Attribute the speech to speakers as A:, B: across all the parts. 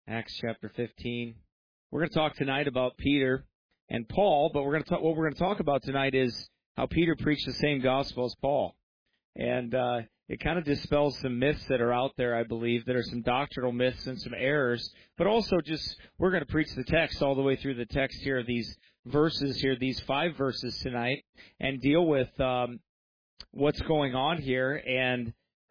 A: Acts chapter 15. We're going to talk tonight about Peter and Paul, but what we're going to talk about tonight is how Peter preached the same gospel as Paul. And it kind of dispels some myths that are out there, I believe. There are some doctrinal myths and some errors, but also just we're going to preach the text all the way through the text here, these verses here, these 5 verses tonight, and deal with what's going on here and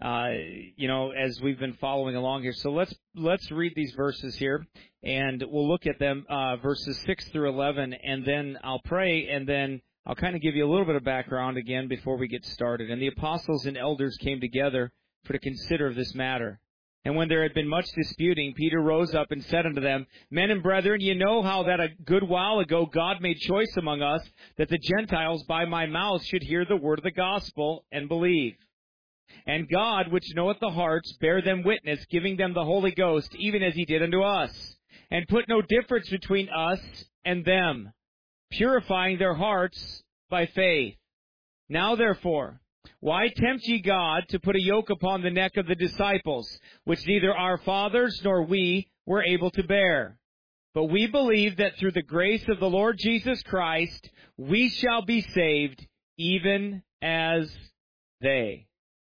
A: as we've been following along here. So let's read these verses here, and we'll look at them, verses 6 through 11, and then I'll pray, and then I'll kind of give you a little bit of background again before we get started. And the apostles and elders came together to consider this matter. And when there had been much disputing, Peter rose up and said unto them, Men and brethren, ye know how that a good while ago God made choice among us, that the Gentiles by my mouth should hear the word of the gospel and believe. And God, which knoweth the hearts, bare them witness, giving them the Holy Ghost, even as he did unto us, and put no difference between us and them, purifying their hearts by faith. Now therefore, why tempt ye God to put a yoke upon the neck of the disciples, which neither our fathers nor we were able to bear? But we believe that through the grace of the Lord Jesus Christ, we shall be saved, even as they.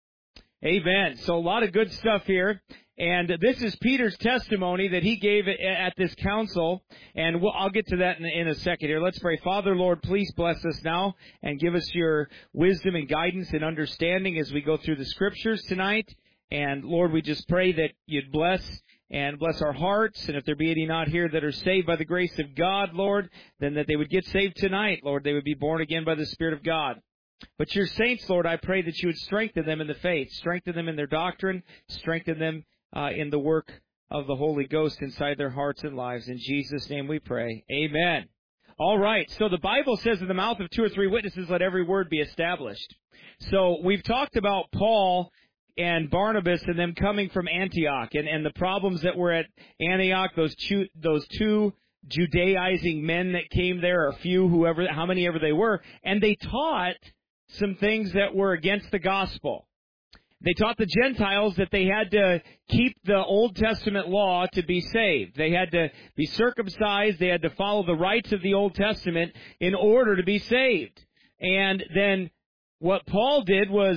A: Amen. So a lot of good stuff here. And this is Peter's testimony that he gave at this council. And I'll get to that in a second here. Let's pray. Father, Lord, please bless us now and give us your wisdom and guidance and understanding as we go through the scriptures tonight. And Lord, we just pray that you'd bless our hearts. And if there be any not here that are saved by the grace of God, Lord, then that they would get saved tonight. Lord, they would be born again by the Spirit of God. But your saints, Lord, I pray that you would strengthen them in the faith, strengthen them in their doctrine, strengthen them in the work of the Holy Ghost inside their hearts and lives. In Jesus' name we pray. Amen. All right. So the Bible says, in the mouth of 2 or 3 witnesses, let every word be established. So we've talked about Paul and Barnabas and them coming from Antioch and the problems that were at Antioch, those two Judaizing men that came there, or a few, how many ever they were, and they taught some things that were against the gospel. They taught the Gentiles that they had to keep the Old Testament law to be saved. They had to be circumcised. They had to follow the rites of the Old Testament in order to be saved. And then what Paul did was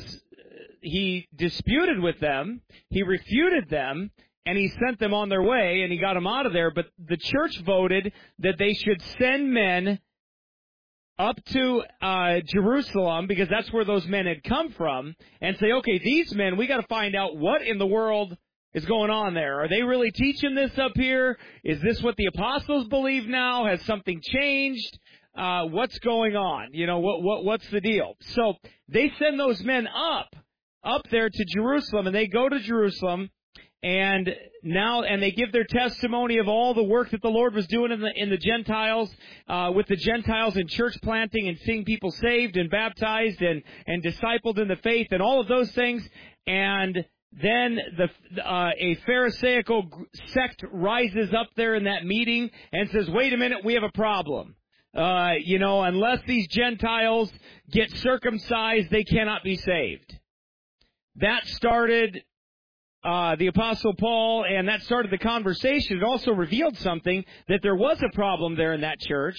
A: he disputed with them, he refuted them, and he sent them on their way, and he got them out of there. But the church voted that they should send men up to Jerusalem, because that's where those men had come from, and say, okay, these men, we got to find out what in the world is going on there. Are they really teaching this up here? Is this what the apostles believe now? Has something changed? What's going on? What's the deal? So they send those men up there to Jerusalem, and they go to Jerusalem. And they give their testimony of all the work that the Lord was doing in the Gentiles, with the Gentiles in church planting and seeing people saved and baptized and discipled in the faith and all of those things. And then a Pharisaical sect rises up there in that meeting and says, wait a minute, we have a problem. Unless these Gentiles get circumcised, they cannot be saved. That started the Apostle Paul, and that started the conversation. It also revealed something, that there was a problem there in that church,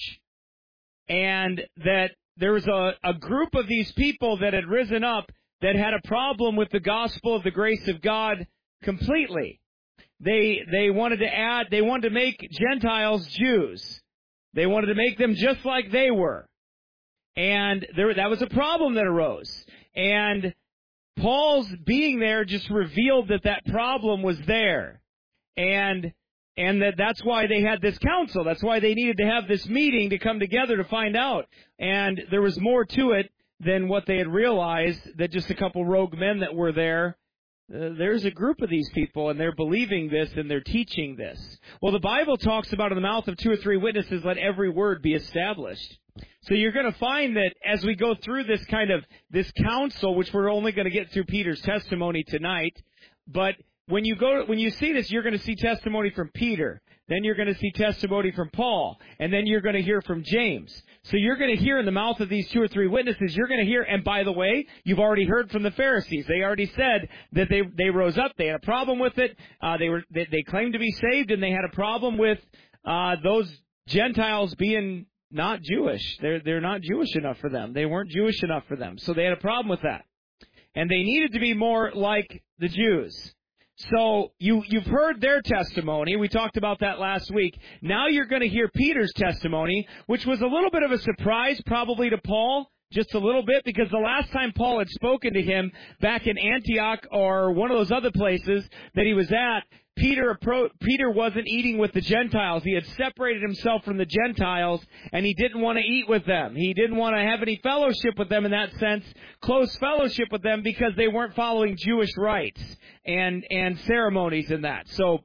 A: and that there was a group of these people that had risen up that had a problem with the gospel of the grace of God completely. They wanted to make Gentiles Jews. They wanted to make them just like they were. And that was a problem that arose. And Paul's being there just revealed that problem was there. And that's why they had this council. That's why they needed to have this meeting to come together to find out. And there was more to it than what they had realized, that just a couple rogue men that were there. There's a group of these people, and they're believing this, and they're teaching this. Well, the Bible talks about, in the mouth of 2 or 3 witnesses, let every word be established. So you're going to find that as we go through this council, which we're only going to get through Peter's testimony tonight, but when you see this, you're going to see testimony from Peter. Then you're going to see testimony from Paul. And then you're going to hear from James. So you're going to hear in the mouth of these 2 or 3 witnesses, you're going to hear, and by the way, you've already heard from the Pharisees. They already said that they rose up. They had a problem with it. They claimed to be saved, and they had a problem with those Gentiles being not Jewish. They're not Jewish enough for them. They weren't Jewish enough for them. So they had a problem with that. And they needed to be more like the Jews. So you've heard their testimony. We talked about that last week. Now you're going to hear Peter's testimony, which was a little bit of a surprise probably to Paul, just a little bit, because the last time Paul had spoken to him back in Antioch or one of those other places that he was at, Peter wasn't eating with the Gentiles. He had separated himself from the Gentiles, and he didn't want to eat with them. He didn't want to have any fellowship with them in that sense, close fellowship with them, because they weren't following Jewish rites and ceremonies in that. So,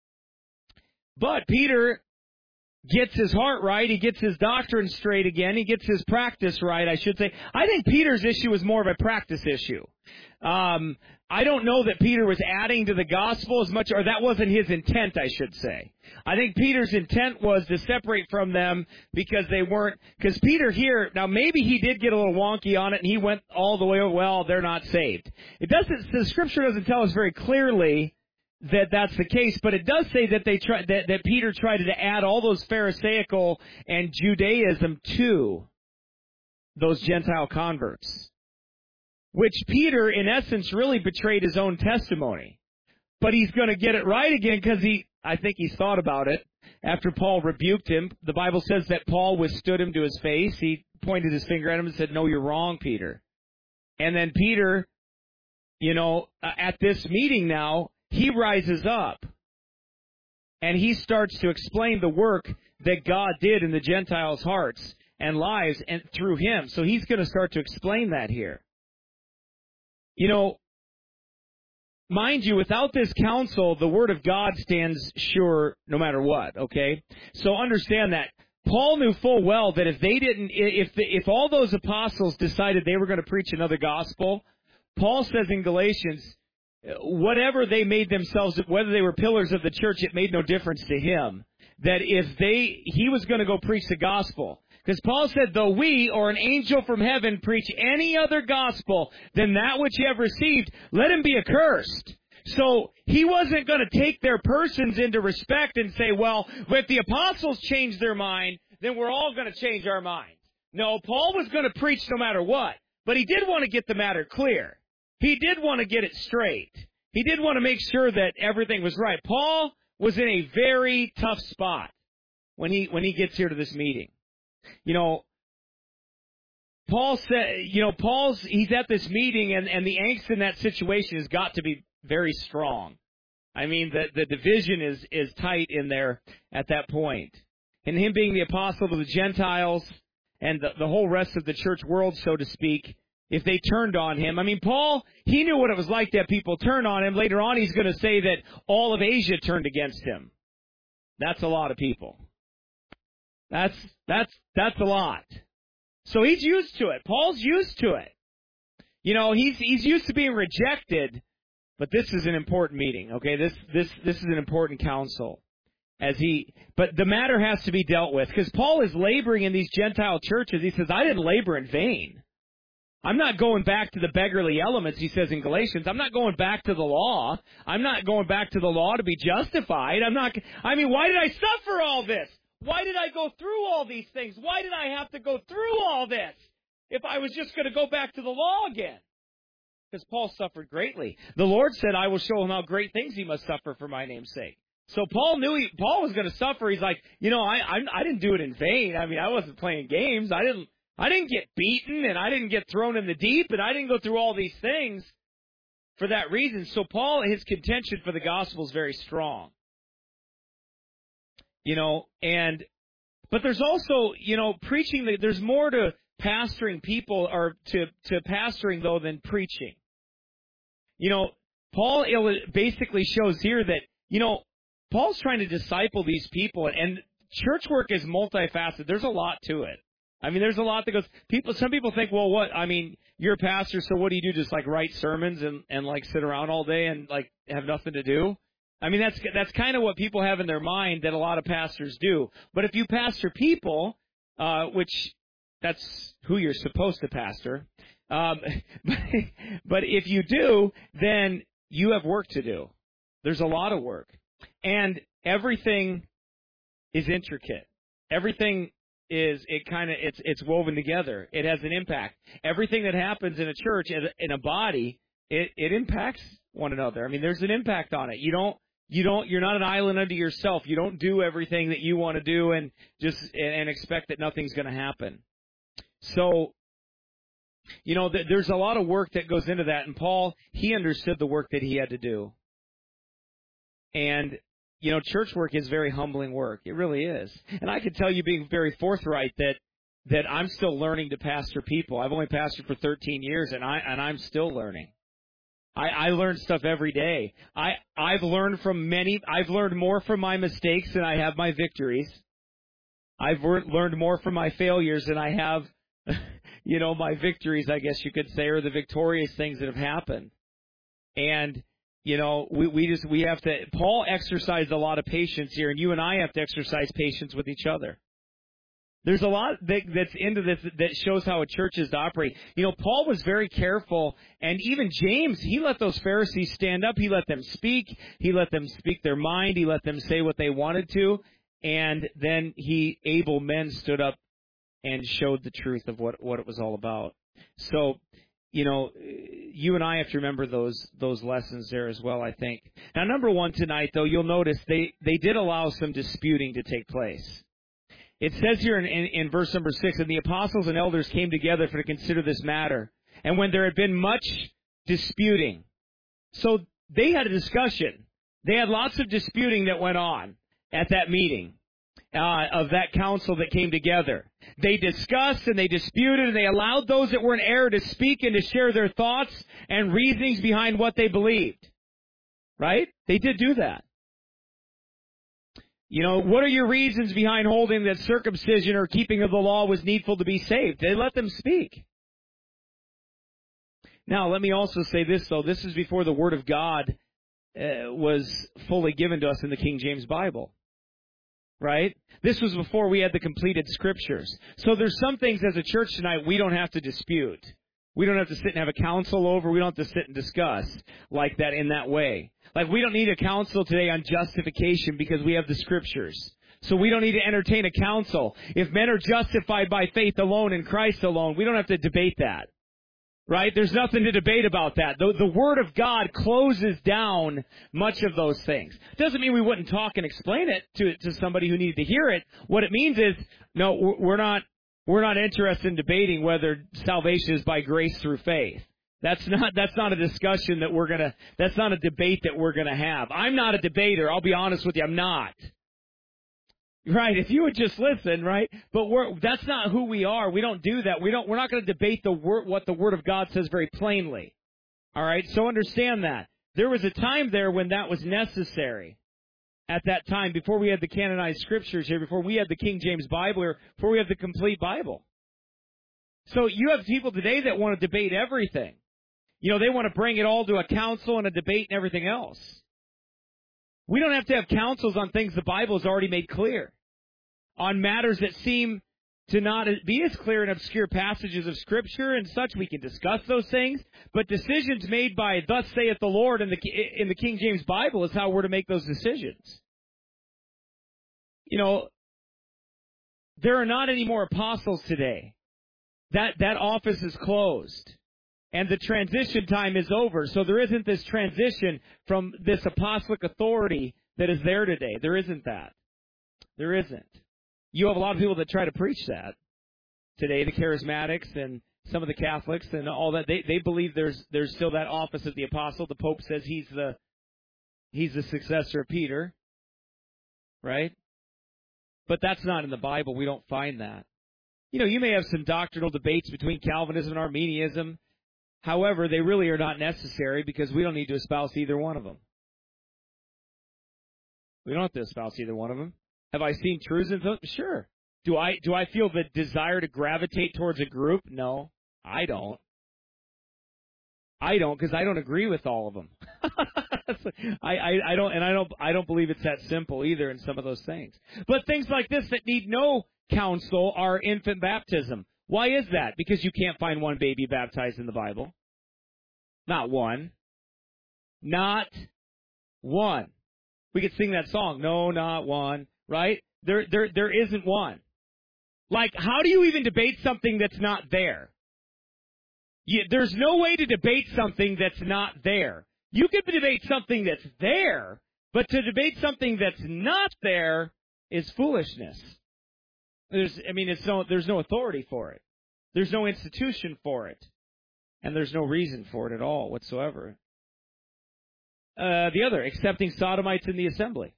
A: but Peter gets his heart right. He gets his doctrine straight again. He gets his practice right, I should say. I think Peter's issue is more of a practice issue. I don't know that Peter was adding to the gospel as much, or that wasn't his intent, I should say. I think Peter's intent was to separate from them because they weren't, because Peter here, now maybe he did get a little wonky on it and he went all the way, well, they're not saved. The scripture doesn't tell us very clearly that that's the case, but it does say that that Peter tried to add all those Pharisaical and Judaism to those Gentile converts, which Peter, in essence, really betrayed his own testimony. But he's going to get it right again because I think he's thought about it. After Paul rebuked him, the Bible says that Paul withstood him to his face. He pointed his finger at him and said, "No, you're wrong, Peter." And then Peter, at this meeting now, he rises up and he starts to explain the work that God did in the Gentiles' hearts and lives and through him. So he's going to start to explain that here. Mind you, without this counsel, the Word of God stands sure no matter what, okay? So understand that. Paul knew full well that if all those apostles decided they were going to preach another gospel, Paul says in Galatians, whatever they made themselves, whether they were pillars of the church, it made no difference to him. That he was going to go preach the gospel. Because Paul said, though we or an angel from heaven preach any other gospel than that which you have received, let him be accursed. So he wasn't going to take their persons into respect and say, well, if the apostles change their mind, then we're all going to change our minds. No, Paul was going to preach no matter what. But he did want to get the matter clear. He did want to get it straight. He did want to make sure that everything was right. Paul was in a very tough spot when he gets here to this meeting. Paul said, he's at this meeting and the angst in that situation has got to be very strong. I mean, the division is tight in there at that point. And him being the apostle to the Gentiles and the whole rest of the church world, so to speak, if they turned on him. I mean, Paul, he knew what it was like to have people turn on him. Later on, he's going to say that all of Asia turned against him. That's a lot of people. That's a lot. So he's used to it. Paul's used to it. He's used to being rejected, but this is an important meeting, okay? This is an important counsel. But the matter has to be dealt with, because Paul is laboring in these Gentile churches. He says, I didn't labor in vain. I'm not going back to the beggarly elements, he says in Galatians. I'm not going back to the law. I'm not going back to the law to be justified. Why did I suffer all this? Why did I go through all these things? Why did I have to go through all this if I was just going to go back to the law again? Because Paul suffered greatly. The Lord said, I will show him how great things he must suffer for my name's sake. So Paul knew Paul was going to suffer. He's like, I didn't do it in vain. I wasn't playing games. I didn't get beaten, and I didn't get thrown in the deep, and I didn't go through all these things for that reason. So Paul, his contention for the gospel is very strong. But there's also, preaching, there's more to pastoring people, or to pastoring, though, than preaching. Paul basically shows here that, Paul's trying to disciple these people, and church work is multifaceted. There's a lot to it. There's a lot that goes, some people think, well, you're a pastor, so what do you do? Just write sermons and sit around all day and have nothing to do? I mean, that's kind of what people have in their mind that a lot of pastors do. But if you pastor people, which that's who you're supposed to pastor, but if you do, then you have work to do. There's a lot of work. And everything is intricate. Everything it's woven together. It has an impact. Everything that happens in a church, in a body, it impacts one another. I mean, there's an impact on it. You're not an island unto yourself. You don't do everything that you want to do and expect that nothing's going to happen. So, there's a lot of work that goes into that. And Paul, he understood the work that he had to do. And, church work is very humbling work. It really is. And I can tell you, being very forthright, that I'm still learning to pastor people. I've only pastored for 13 years, and I'm still learning. I learn stuff every day. I've learned more from my mistakes than I have my victories. I've learned more from my failures than I have, my victories, I guess you could say, or the victorious things that have happened. And, we have to, Paul exercised a lot of patience here, and you and I have to exercise patience with each other. There's a lot that's into this that shows how a church is to operate. Paul was very careful, and even James, he let those Pharisees stand up. He let them speak. He let them speak their mind. He let them say what they wanted to. And then able men stood up and showed the truth of what it was all about. So, you and I have to remember those lessons there as well, I think. Now, number one tonight, though, you'll notice they did allow some disputing to take place. It says here in verse number 6, and the apostles and elders came together to consider this matter. And when there had been much disputing. So they had a discussion. They had lots of disputing that went on at that meeting of that council that came together. They discussed and they disputed, and they allowed those that were in error to speak and to share their thoughts and reasonings behind what they believed. Right? They did do that. What are your reasons behind holding that circumcision or keeping of the law was needful to be saved? They let them speak. Now, let me also say this, though. This is before the Word of God was fully given to us in the King James Bible. Right? This was before we had the completed Scriptures. So there's some things as a church tonight we don't have to dispute. We don't have to sit and have a council over. We don't have to sit and discuss like that in that way. Like, we don't need a council today on justification because we have the Scriptures. So we don't need to entertain a council. If men are justified by faith alone in Christ alone, we don't have to debate that. Right? There's nothing to debate about that. The Word of God closes down much of those things. Doesn't mean we wouldn't talk and explain it to somebody who needed to hear it. What it means is, no, we're not interested in debating whether salvation is by grace through faith. That's not a discussion that's not a debate that we're gonna have. I'm not a debater, I'll be honest with you, I'm not. Right, if you would just listen, right? But that's not who we are. We don't do that. We're not going to debate what the Word of God says very plainly. All right, so understand that. There was a time there when that was necessary. At that time, before we had the canonized Scriptures here, before we had the King James Bible, or before we had the complete Bible. So you have people today that want to debate everything. They want to bring it all to a council and a debate and everything else. We don't have to have councils on things the Bible has already made clear. On matters that seem to not be as clear in obscure passages of Scripture and such, we can discuss those things. But decisions made by "Thus saith the Lord" in the King James Bible is how we're to make those decisions. There are not any more apostles today. That office is closed. And the transition time is over. So there isn't this transition from this apostolic authority that is there today. There isn't that. There isn't. You have a lot of people that try to preach that today, the charismatics and some of the Catholics and all that. They believe there's still that office of the apostle. The Pope says he's the successor of Peter. Right? But that's not in the Bible. We don't find that. You may have some doctrinal debates between Calvinism and Arminianism. However, they really are not necessary because we don't need to espouse either one of them. We don't have to espouse either one of them. Have I seen truths in them? Sure. Do I feel the desire to gravitate towards a group? No, I don't. I don't, because I don't agree with all of them. I don't believe it's that simple either in some of those things. But things like this that need no counsel are infant baptism. Why is that? Because you can't find one baby baptized in the Bible. Not one. Not one. We could sing that song, no, not one, right? There isn't one. Like, how do you even debate something that's not there? There's no way to debate something that's not there. You could debate something that's there, but to debate something that's not there is foolishness. There's no authority for it. There's no institution for it. And there's no reason for it at all whatsoever. The other, accepting sodomites in the assembly.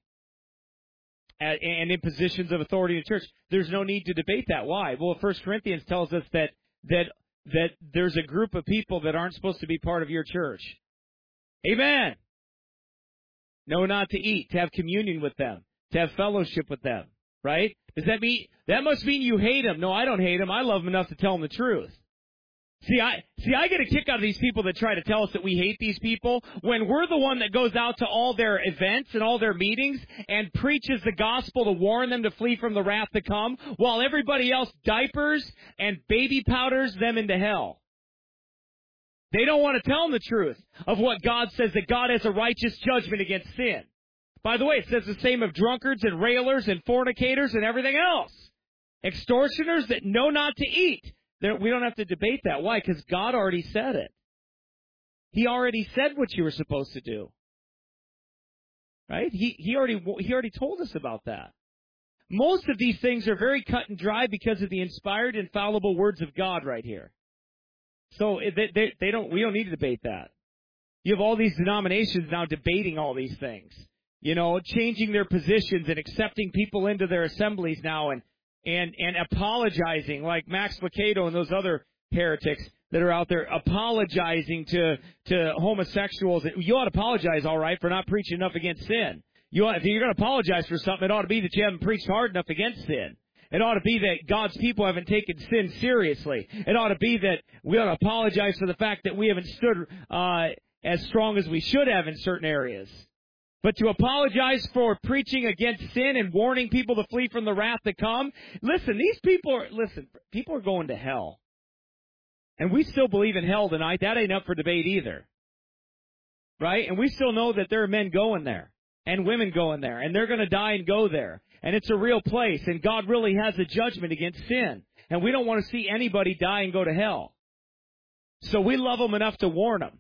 A: And in positions of authority in the church. There's no need to debate that. Why? Well, 1 Corinthians tells us that there's a group of people that aren't supposed to be part of your church. Amen. No, not to eat, to have communion with them, to have fellowship with them, right? Does that mean, that must mean you hate them? No, I don't hate them. I love them enough to tell them the truth. See, I get a kick out of these people that try to tell us that we hate these people when we're the one that goes out to all their events and all their meetings and preaches the gospel to warn them to flee from the wrath to come, while everybody else diapers and baby powders them into hell. They don't want to tell them the truth of what God says, that God has a righteous judgment against sin. By the way, it says the same of drunkards and railers and fornicators and everything else. Extortioners that know not to eat. We don't have to debate that. Why? Because God already said it. He already said what you were supposed to do. Right? He already told us about that. Most of these things are very cut and dry because of the inspired, infallible words of God right here. So we don't need to debate that. You have all these denominations now debating all these things. You know, changing their positions and accepting people into their assemblies now and apologizing, like Max Lucado and those other heretics that are out there apologizing to homosexuals. You ought to apologize, all right, for not preaching enough against sin. If you're going to apologize for something, it ought to be that you haven't preached hard enough against sin. It ought to be that God's people haven't taken sin seriously. It ought to be that we ought to apologize for the fact that we haven't stood as strong as we should have in certain areas. But to apologize for preaching against sin and warning people to flee from the wrath to come, people are going to hell. And we still believe in hell tonight. That ain't up for debate either. Right? And we still know that there are men going there and women going there, and they're going to die and go there. And it's a real place, and God really has a judgment against sin. And we don't want to see anybody die and go to hell. So we love them enough to warn them.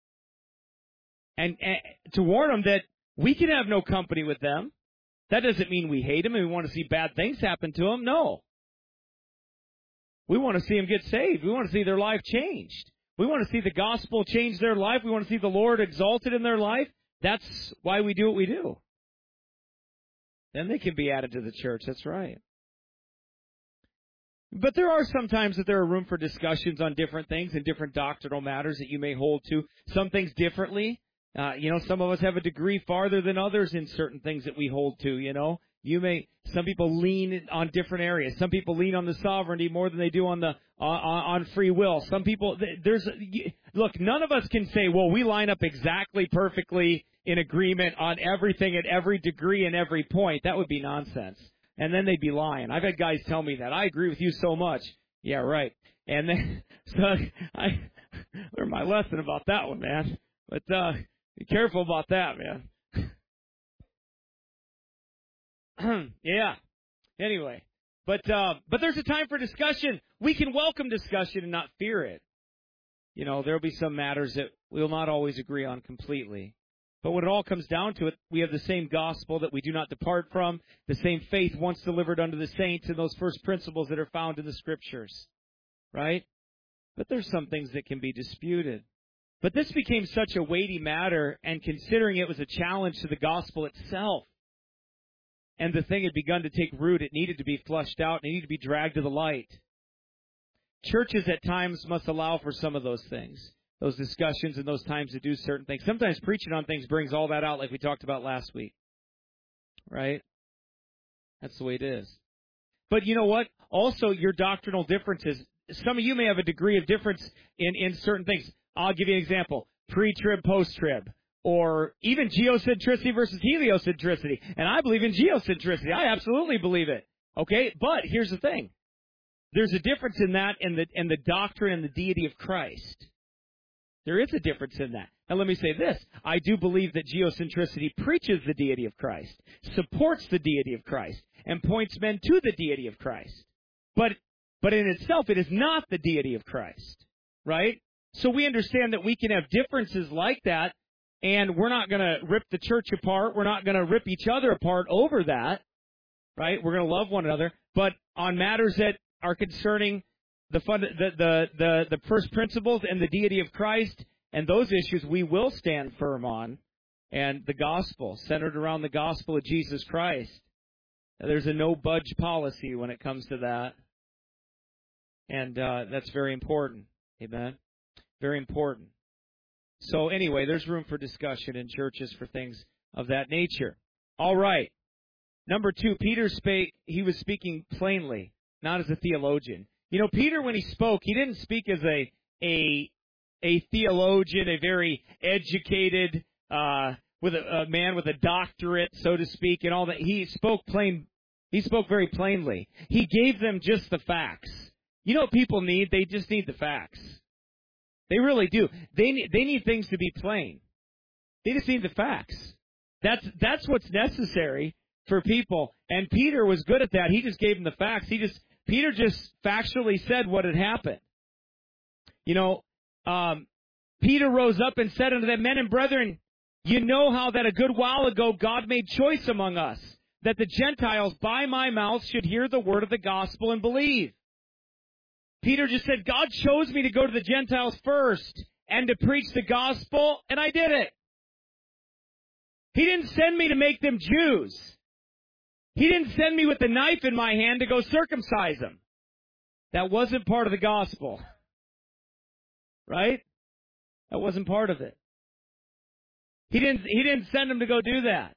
A: And to warn them that we can have no company with them. That doesn't mean we hate them and we want to see bad things happen to them. No. We want to see them get saved. We want to see their life changed. We want to see the gospel change their life. We want to see the Lord exalted in their life. That's why we do what we do. Then they can be added to the church. That's right. But there are some times that there are room for discussions on different things and different doctrinal matters that you may hold to. Some things differently. Some of us have a degree farther than others in certain things that we hold to, some people lean on different areas. Some people lean on the sovereignty more than they do on free will. Some people, look, none of us can say, well, we line up exactly perfectly in agreement on everything at every degree and every point. That would be nonsense. And then they'd be lying. I've had guys tell me that. I agree with you so much. Yeah, right. And then, I learned my lesson about that one, man. But, be careful about that, man. Yeah. Anyway, but there's a time for discussion. We can welcome discussion and not fear it. There'll be some matters that we'll not always agree on completely. But when it all comes down to it, we have the same gospel that we do not depart from, the same faith once delivered unto the saints, and those first principles that are found in the Scriptures. Right? But there's some things that can be disputed. But this became such a weighty matter, and considering it was a challenge to the gospel itself, and the thing had begun to take root, it needed to be flushed out, and it needed to be dragged to the light. Churches at times must allow for some of those things, those discussions and those times to do certain things. Sometimes preaching on things brings all that out like we talked about last week. Right? That's the way it is. But you know what? Also, your doctrinal differences. Some of you may have a degree of difference in certain things. I'll give you an example. Pre-trib, post-trib. or even geocentricity versus heliocentricity. And I believe in geocentricity. I absolutely believe it. Okay? But here's the thing. There's a difference in that and the doctrine and the deity of Christ. There is a difference in that. Now let me say this. I do believe that geocentricity preaches the deity of Christ, supports the deity of Christ, and points men to the deity of Christ. But in itself, it is not the deity of Christ. Right? So we understand that we can have differences like that, and we're not going to rip the church apart. We're not going to rip each other apart over that. Right? We're going to love one another. But on matters that are concerning the first principles and the deity of Christ and those issues, we will stand firm on. And the gospel, centered around the gospel of Jesus Christ. There's a no-budge policy when it comes to that. And that's very important. Amen? Very important. So anyway, there's room for discussion in churches for things of that nature. All right. Number 2, Peter spake, he was speaking plainly, not as a theologian. You know, Peter, when he spoke, he didn't speak as a theologian, a very educated, with a man with a doctorate, so to speak, and all that. He spoke plain. He spoke very plainly. He gave them just the facts. You know what people need? They just need the facts. They really do. They need things to be plain. They just need the facts. That's what's necessary for people. And Peter was good at that. He just gave them the facts. Peter just factually said what had happened. You know, Peter rose up and said unto them, Men and brethren, you know how that a good while ago God made choice among us, that the Gentiles by my mouth should hear the word of the gospel and believe. Peter just said, God chose me to go to the Gentiles first and to preach the gospel, and I did it. He didn't send me to make them Jews. He didn't send me with a knife in my hand to go circumcise them. That wasn't part of the gospel. Right? That wasn't part of it. He didn't send them to go do that.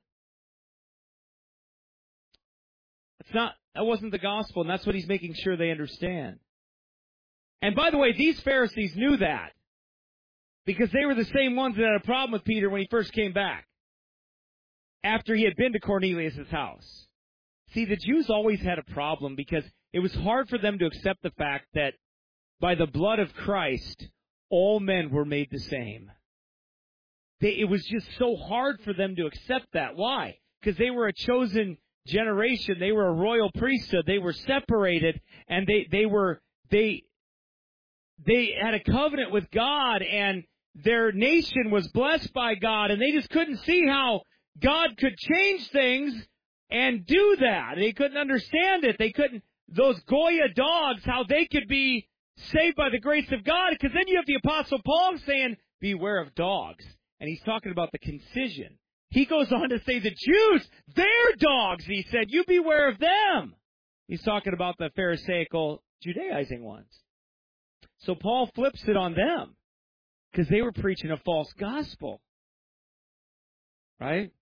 A: That wasn't the gospel, and that's what he's making sure they understand. And by the way, these Pharisees knew that, because they were the same ones that had a problem with Peter when he first came back, after he had been to Cornelius' house. See, the Jews always had a problem because it was hard for them to accept the fact that by the blood of Christ, all men were made the same. It was just so hard for them to accept that. Why? Because they were a chosen generation. They were a royal priesthood. They were separated, and they had a covenant with God, and their nation was blessed by God, and they just couldn't see how God could change things and do that. They couldn't understand it. Those Goya dogs, how they could be saved by the grace of God, because then you have the Apostle Paul saying, beware of dogs. And he's talking about the concision. He goes on to say the Jews, they're dogs. And he said, you beware of them. He's talking about the Pharisaical, Judaizing ones. So Paul flips it on them because they were preaching a false gospel. Right?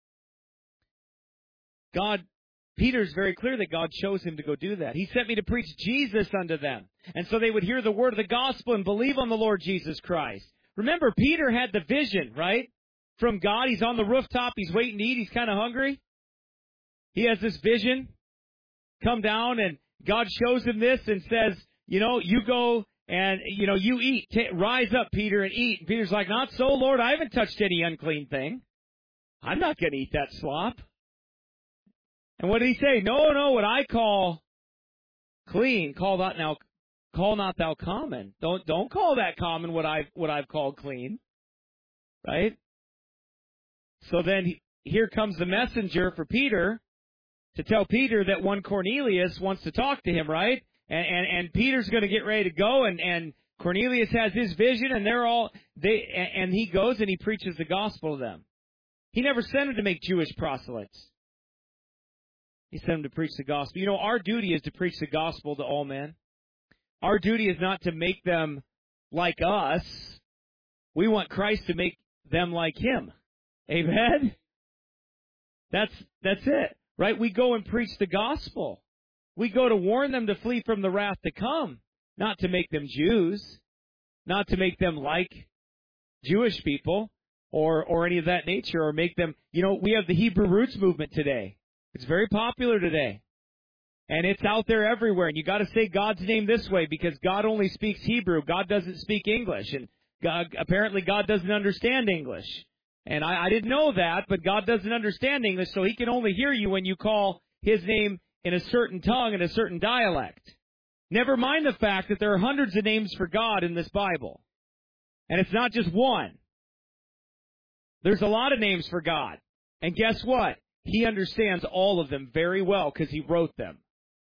A: Peter's very clear that God chose him to go do that. He sent me to preach Jesus unto them. And so they would hear the word of the gospel and believe on the Lord Jesus Christ. Remember, Peter had the vision, right? From God. He's on the rooftop. He's waiting to eat. He's kind of hungry. He has this vision come down, and God shows him this and says, you go and, you eat. Rise up, Peter, and eat. And Peter's like, not so, Lord. I haven't touched any unclean thing. I'm not going to eat that slop. And what did he say? No, what I call clean, call not thou common. Don't call that common what I've called clean. Right? So then here comes the messenger for Peter to tell Peter that one Cornelius wants to talk to him, right? And Peter's going to get ready to go, and Cornelius has his vision, and and he goes and he preaches the gospel to them. He never sent him to make Jewish proselytes. He sent him to preach the gospel. Our duty is to preach the gospel to all men. Our duty is not to make them like us. We want Christ to make them like him. Amen? That's it. Right? We go and preach the gospel. We go to warn them to flee from the wrath to come, not to make them Jews, not to make them like Jewish people, or any of that nature, or make them, we have the Hebrew roots movement today. It's very popular today. And it's out there everywhere. And you got to say God's name this way because God only speaks Hebrew. God doesn't speak English. And apparently God doesn't understand English. And I didn't know that, but God doesn't understand English, so He can only hear you when you call His name in a certain tongue, in a certain dialect. Never mind the fact that there are hundreds of names for God in this Bible. And it's not just one. There's a lot of names for God. And guess what? He understands all of them very well because He wrote them.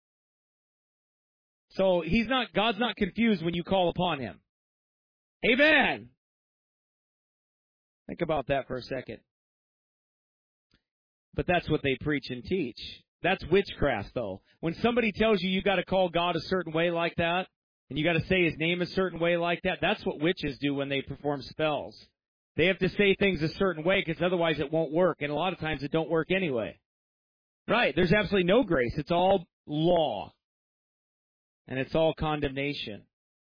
A: So God's not confused when you call upon Him. Amen. Think about that for a second. But that's what they preach and teach. That's witchcraft, though. When somebody tells you got to call God a certain way like that, and you got to say His name a certain way like that, that's what witches do when they perform spells. They have to say things a certain way because otherwise it won't work, and a lot of times it don't work anyway. Right? There's absolutely no grace. It's all law. And it's all condemnation.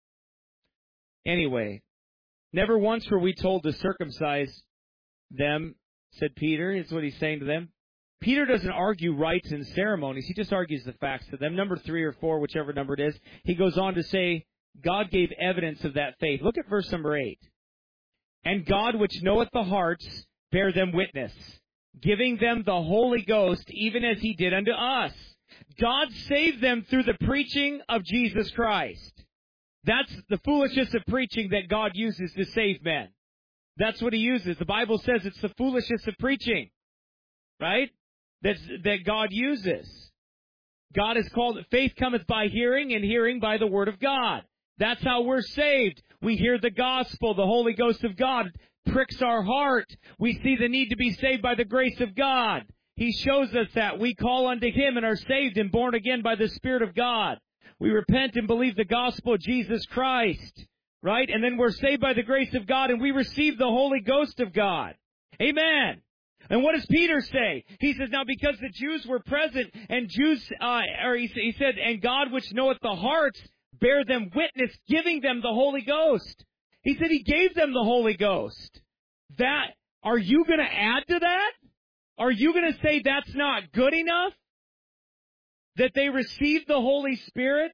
A: Anyway, never once were we told to circumcise them, said Peter. Is what he's saying to them. Peter doesn't argue rites and ceremonies. He just argues the facts to them. Number 3 or 4, whichever number it is. He goes on to say, God gave evidence of that faith. Look at verse number 8. And God, which knoweth the hearts, bear them witness, giving them the Holy Ghost, even as He did unto us. God saved them through the preaching of Jesus Christ. That's the foolishness of preaching that God uses to save men. That's what He uses. The Bible says it's the foolishness of preaching, right? That God uses. God has called it, faith cometh by hearing, and hearing by the word of God. That's how we're saved. We hear the gospel. The Holy Ghost of God pricks our heart. We see the need to be saved by the grace of God. He shows us that. We call unto Him and are saved and born again by the Spirit of God. We repent and believe the gospel of Jesus Christ, right? And then we're saved by the grace of God, and we receive the Holy Ghost of God. Amen. And what does Peter say? He says, now because the Jews were present, and he said, and God which knoweth the hearts, bear them witness, giving them the Holy Ghost. He said He gave them the Holy Ghost. Are you going to add to that? Are you going to say that's not good enough? That they received the Holy Spirit?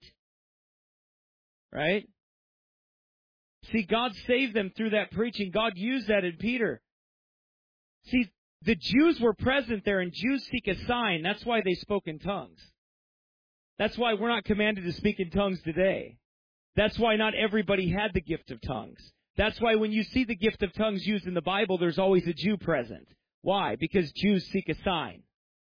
A: Right? See, God saved them through that preaching. God used that in Peter. See, the Jews were present there, and Jews seek a sign. That's why they spoke in tongues. That's why we're not commanded to speak in tongues today. That's why not everybody had the gift of tongues. That's why when you see the gift of tongues used in the Bible, there's always a Jew present. Why? Because Jews seek a sign.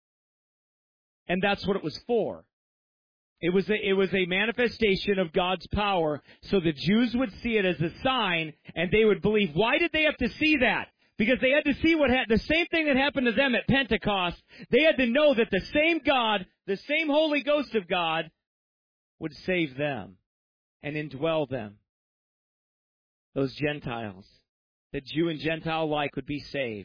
A: And that's what it was for. It was a manifestation of God's power, so the Jews would see it as a sign, and they would believe. Why did they have to see that? Because they had to see the same thing that happened to them at Pentecost. They had to know that the same God, the same Holy Ghost of God, would save them and indwell them. Those Gentiles, the Jew and Gentile alike, would be saved.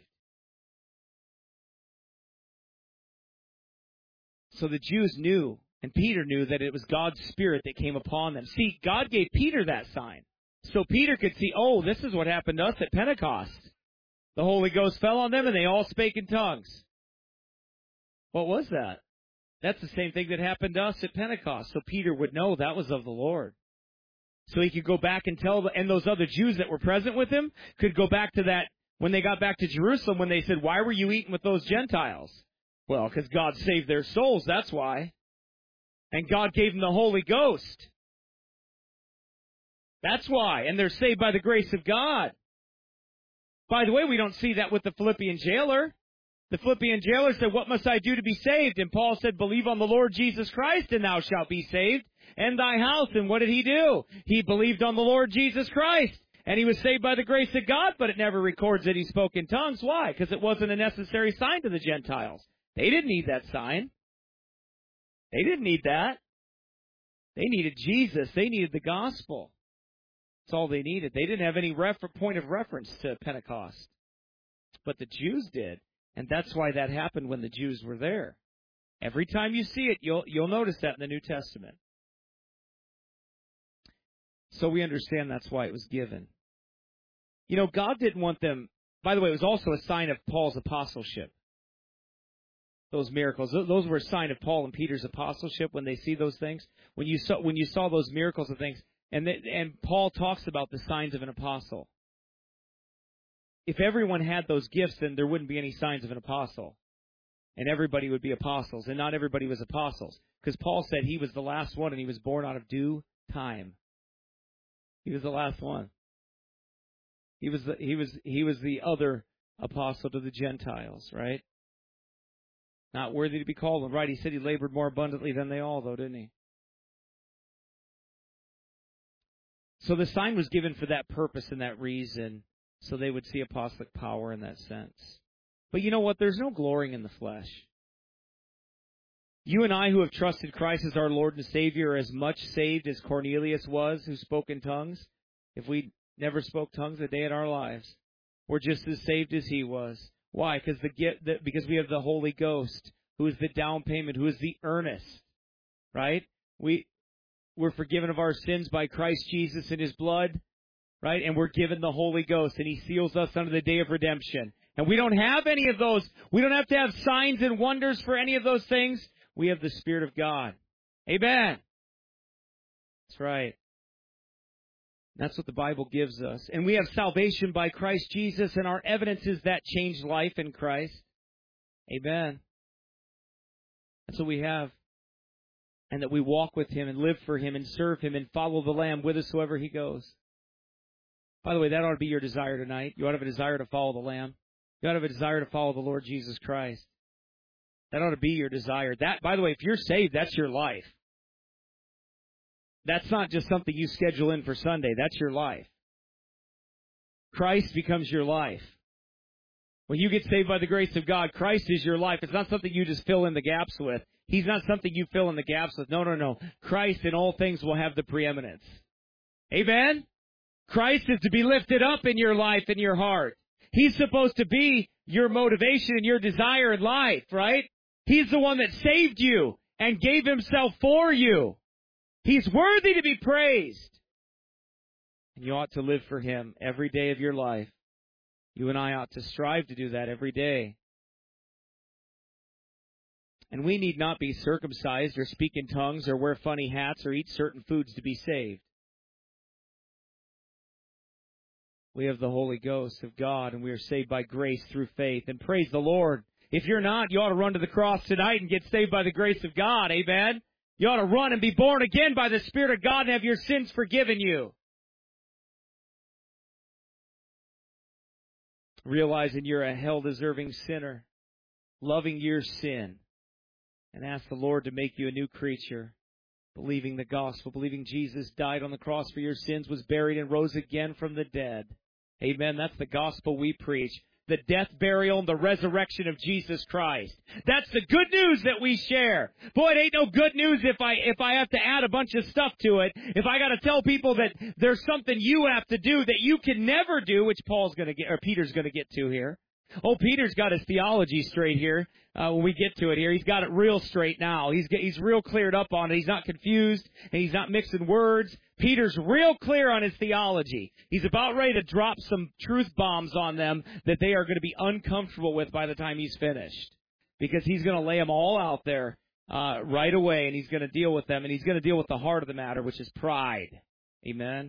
A: So the Jews knew, and Peter knew, that it was God's Spirit that came upon them. See, God gave Peter that sign. So Peter could see, this is what happened to us at Pentecost. The Holy Ghost fell on them, and they all spake in tongues. What was that? That's the same thing that happened to us at Pentecost. So Peter would know that was of the Lord. So he could go back and tell, and those other Jews that were present with him could go back to that when they got back to Jerusalem, when they said, why were you eating with those Gentiles? Well, because God saved their souls, that's why. And God gave them the Holy Ghost. That's why. And they're saved by the grace of God. By the way, we don't see that with the Philippian jailer. The Philippian jailer said, what must I do to be saved? And Paul said, believe on the Lord Jesus Christ, and thou shalt be saved, and thy house. And what did he do? He believed on the Lord Jesus Christ. And he was saved by the grace of God, but it never records that he spoke in tongues. Why? Because it wasn't a necessary sign to the Gentiles. They didn't need that sign. They didn't need that. They needed Jesus. They needed the gospel. That's all they needed. They didn't have any point of reference to Pentecost. But the Jews did. And that's why that happened when the Jews were there. Every time you see it, you'll notice that in the New Testament. So we understand that's why it was given. You know, God didn't want them, by the way, it was also a sign of Paul's apostleship. Those miracles, those were a sign of Paul and Peter's apostleship when they see those things. When you saw those miracles and things, and Paul talks about the signs of an apostle. If everyone had those gifts, then there wouldn't be any signs of an apostle. And everybody would be apostles. And not everybody was apostles. Because Paul said he was the last one and he was born out of due time. He was the last one. He was the other apostle to the Gentiles, right? Not worthy to be called. Right, he said he labored more abundantly than they all, though, didn't he? So the sign was given for that purpose and that reason, so they would see apostolic power in that sense. But you know what? There's no glorying in the flesh. You and I who have trusted Christ as our Lord and Savior are as much saved as Cornelius was, who spoke in tongues. If we never spoke tongues a day in our lives, we're just as saved as he was. Why? Because we have the Holy Ghost, who is the down payment, who is the earnest, right? We're forgiven of our sins by Christ Jesus and his blood, right? And we're given the Holy Ghost, and he seals us unto the day of redemption. And we don't have any of those. We don't have to have signs and wonders for any of those things. We have the Spirit of God. Amen. That's right. That's what the Bible gives us. And we have salvation by Christ Jesus, and our evidence is that changed life in Christ. Amen. That's what we have. And that we walk with him and live for him and serve him and follow the Lamb whithersoever he goes. By the way, that ought to be your desire tonight. You ought to have a desire to follow the Lamb. You ought to have a desire to follow the Lord Jesus Christ. That ought to be your desire. That, by the way, if you're saved, that's your life. That's not just something you schedule in for Sunday. That's your life. Christ becomes your life. When you get saved by the grace of God, Christ is your life. It's not something you just fill in the gaps with. He's not something you fill in the gaps with. No. Christ in all things will have the preeminence. Amen? Christ is to be lifted up in your life and your heart. He's supposed to be your motivation and your desire in life, right? He's the one that saved you and gave himself for you. He's worthy to be praised. And you ought to live for him every day of your life. You and I ought to strive to do that every day. And we need not be circumcised or speak in tongues or wear funny hats or eat certain foods to be saved. We have the Holy Ghost of God, and we are saved by grace through faith. And praise the Lord. If you're not, you ought to run to the cross tonight and get saved by the grace of God. Amen? You ought to run and be born again by the Spirit of God and have your sins forgiven you. Realizing you're a hell-deserving sinner, loving your sin, and ask the Lord to make you a new creature. Believing the gospel, believing Jesus died on the cross for your sins, was buried, and rose again from the dead. Amen. That's the gospel we preach. The death, burial, and the resurrection of Jesus Christ. That's the good news that we share. Boy, it ain't no good news if I have to add a bunch of stuff to it. If I got to tell people that there's something you have to do that you can never do, which Peter's going to get to here. Oh, Peter's got his theology straight here. When we get to it here, he's got it real straight now. He's real cleared up on it. He's not confused, and he's not mixing words. Peter's real clear on his theology. He's about ready to drop some truth bombs on them that they are going to be uncomfortable with by the time he's finished. Because he's going to lay them all out there right away, and he's going to deal with them, and he's going to deal with the heart of the matter, which is pride. Amen?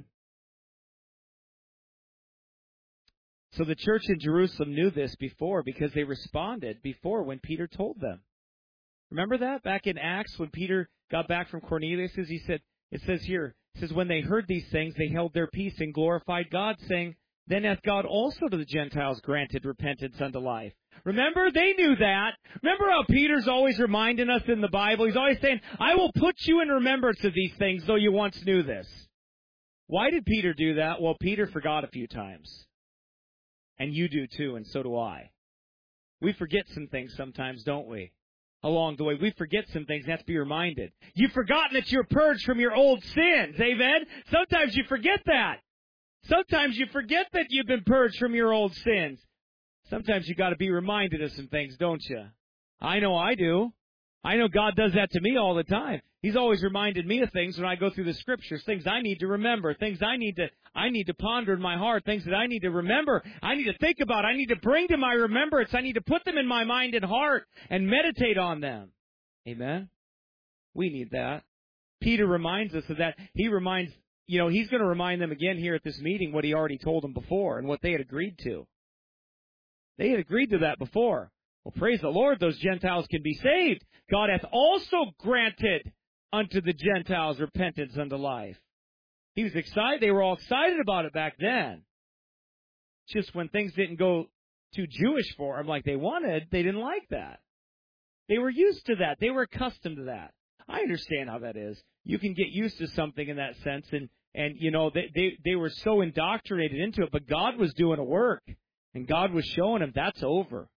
A: So the church in Jerusalem knew this before because they responded before when Peter told them. Remember that back in Acts when Peter got back from Cornelius? It says, when they heard these things, they held their peace and glorified God, saying, then hath God also to the Gentiles granted repentance unto life. Remember, they knew that. Remember how Peter's always reminding us in the Bible? He's always saying, I will put you in remembrance of these things, though you once knew this. Why did Peter do that? Well, Peter forgot a few times. And you do too, and so do I. We forget some things sometimes, don't we? Along the way, we forget some things and have to be reminded. You've forgotten that you're purged from your old sins, amen? Sometimes you forget that. Sometimes you forget that you've been purged from your old sins. Sometimes you got to be reminded of some things, don't you? I know I do. I know God does that to me all the time. He's always reminded me of things when I go through the Scriptures, things I need to remember, things I need to ponder in my heart, things that I need to remember, I need to think about, I need to bring to my remembrance, I need to put them in my mind and heart and meditate on them. Amen? We need that. Peter reminds us of that. He reminds, he's going to remind them again here at this meeting what he already told them before and what they had agreed to. They had agreed to that before. Well, praise the Lord, those Gentiles can be saved. God hath also granted unto the Gentiles repentance unto life. He was excited. They were all excited about it back then. Just when things didn't go too Jewish for them like they wanted, they didn't like that. They were used to that. They were accustomed to that. I understand how that is. You can get used to something in that sense, and they were so indoctrinated into it, but God was doing a work, and God was showing them that's over.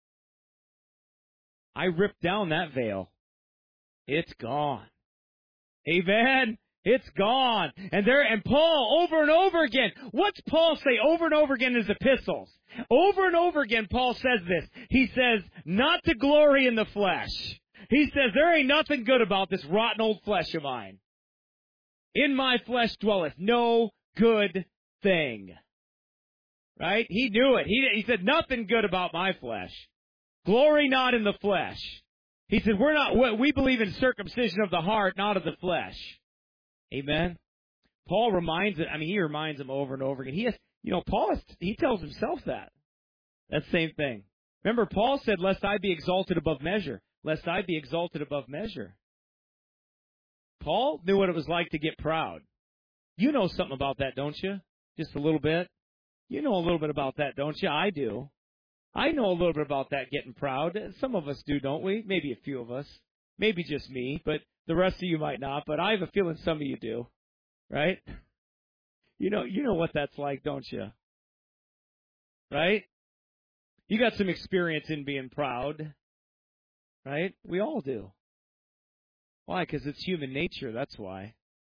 A: I ripped down that veil. It's gone. Amen. It's gone. And Paul, over and over again, what's Paul say over and over again in his epistles? Over and over again, Paul says this. He says, not to glory in the flesh. He says, there ain't nothing good about this rotten old flesh of mine. In my flesh dwelleth no good thing. Right? He knew it. He said, nothing good about my flesh. Glory not in the flesh. He said, we believe in circumcision of the heart, not of the flesh. Amen. Paul reminds them over and over again. He tells himself that same thing. Remember, Paul said, lest I be exalted above measure. Lest I be exalted above measure. Paul knew what it was like to get proud. You know something about that, don't you? Just a little bit. You know a little bit about that, don't you? I do. I know a little bit about that, getting proud. Some of us do, don't we? Maybe a few of us. Maybe just me, but the rest of you might not. But I have a feeling some of you do. Right? You know what that's like, don't you? Right? You got some experience in being proud. Right? We all do. Why? Because it's human nature, that's why.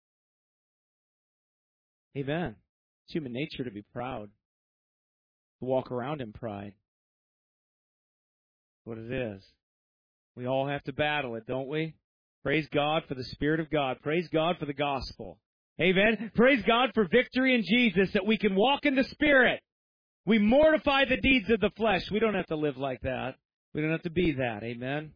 A: Amen. It's human nature to be proud. To walk around in pride. What it is. We all have to battle it, don't we? Praise God for the Spirit of God. Praise God for the gospel. Amen. Praise God for victory in Jesus, that we can walk in the Spirit. We mortify the deeds of the flesh. We don't have to live like that. We don't have to be that. Amen.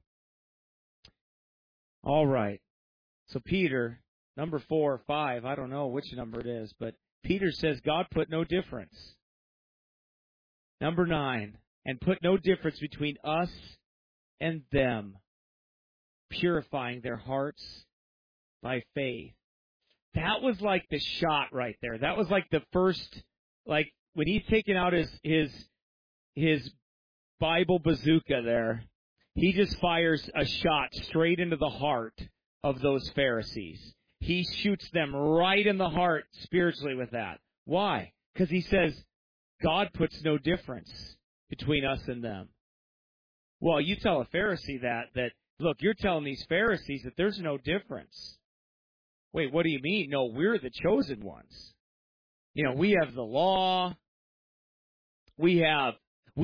A: All right. So Peter, number 4 or 5, I don't know which number it is, but Peter says God put no difference. Number 9, and put no difference between us and them, purifying their hearts by faith. That was like the shot right there. That was like the first, like when he's taking out his Bible bazooka there, he just fires a shot straight into the heart of those Pharisees. He shoots them right in the heart spiritually with that. Why? Because he says, God puts no difference between us and them. Well, you tell a Pharisee that look, you're telling these Pharisees that there's no difference. Wait, what do you mean? No, we're the chosen ones. We have the law. We had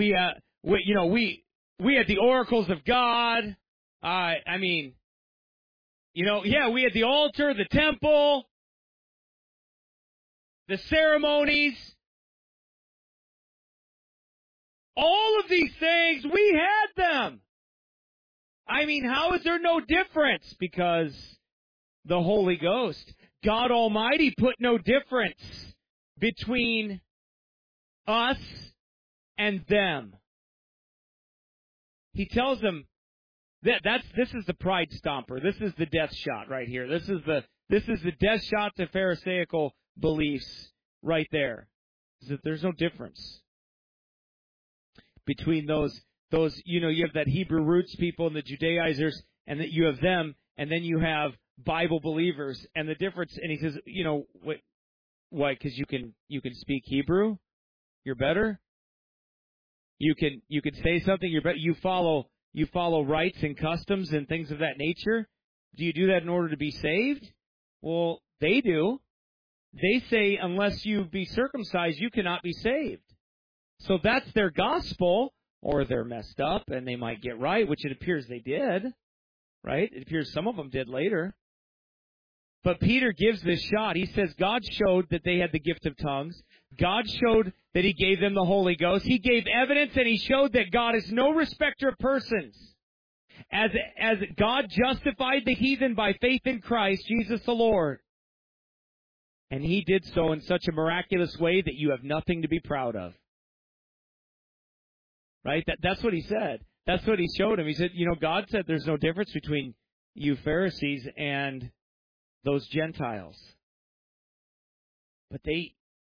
A: the oracles of God. We had the altar, the temple, the ceremonies. All of these things, we had them. How is there no difference? Because the Holy Ghost, God Almighty, put no difference between us and them. He tells them this is the pride stomper. This is the death shot right here. This is the death shot to Pharisaical beliefs right there. Is that there's no difference between those you have that Hebrew roots people and the Judaizers, and that you have them, and then you have Bible believers, and the difference. And he says, why? Because you can speak Hebrew, you're better. You can say something, you're better. You follow rites and customs and things of that nature. Do you do that in order to be saved? Well, they do. They say unless you be circumcised, you cannot be saved. So that's their gospel, or they're messed up and they might get right, which it appears they did, right? It appears some of them did later. But Peter gives this shot. He says God showed that they had the gift of tongues. God showed that He gave them the Holy Ghost. He gave evidence and He showed that God is no respecter of persons. As God justified the heathen by faith in Christ, Jesus the Lord. And He did so in such a miraculous way that you have nothing to be proud of. Right? That's what He said. That's what He showed him. He said, God said there's no difference between you Pharisees and those Gentiles. But they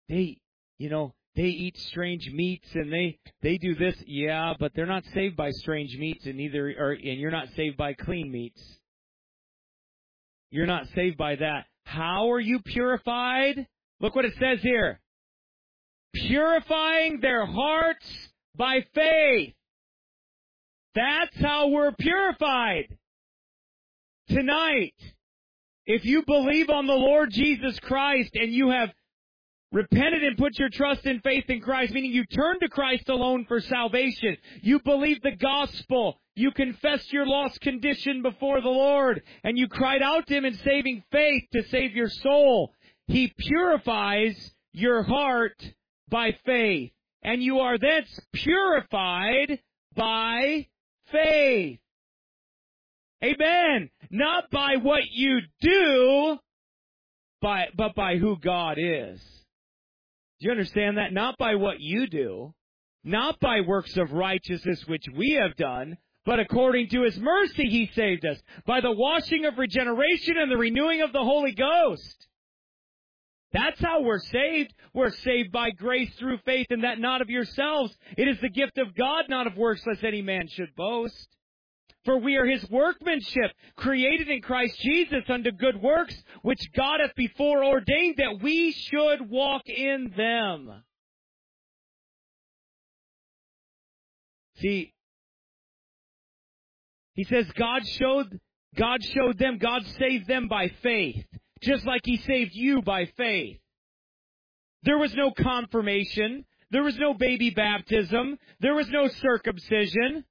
A: eat strange meats and they do this. Yeah, but they're not saved by strange meats and you're not saved by clean meats. You're not saved by that. How are you purified? Look what it says here. Purifying their hearts by faith. That's how we're purified. Tonight, if you believe on the Lord Jesus Christ and you have repented and put your trust and faith in Christ, meaning you turn to Christ alone for salvation, you believe the gospel, you confessed your lost condition before the Lord, and you cried out to Him in saving faith to save your soul, He purifies your heart by faith. And you are thence purified by faith. Amen. Not by what you do, but by who God is. Do you understand that? Not by what you do, not by works of righteousness which we have done, but according to His mercy He saved us, by the washing of regeneration and the renewing of the Holy Ghost. That's how we're saved. We're saved by grace through faith, and that not of yourselves. It is the gift of God, not of works, lest any man should boast. For we are His workmanship, created in Christ Jesus unto good works, which God hath before ordained that we should walk in them. See, He says God showed them, God saved them by faith, just like He saved you by faith. There was no confirmation. There was no baby baptism. There was no circumcision.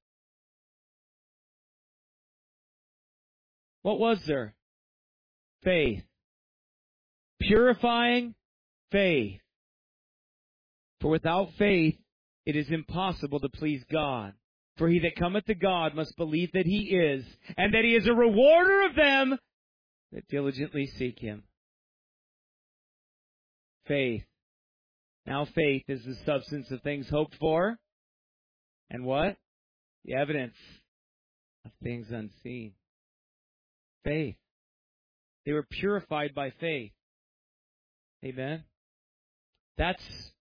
A: What was there? Faith. Purifying faith. For without faith, it is impossible to please God. For he that cometh to God must believe that He is, and that He is a rewarder of them that diligently seek Him. Faith. Now faith is the substance of things hoped for. And what? The evidence of things unseen. Faith. They were purified by faith. Amen. That's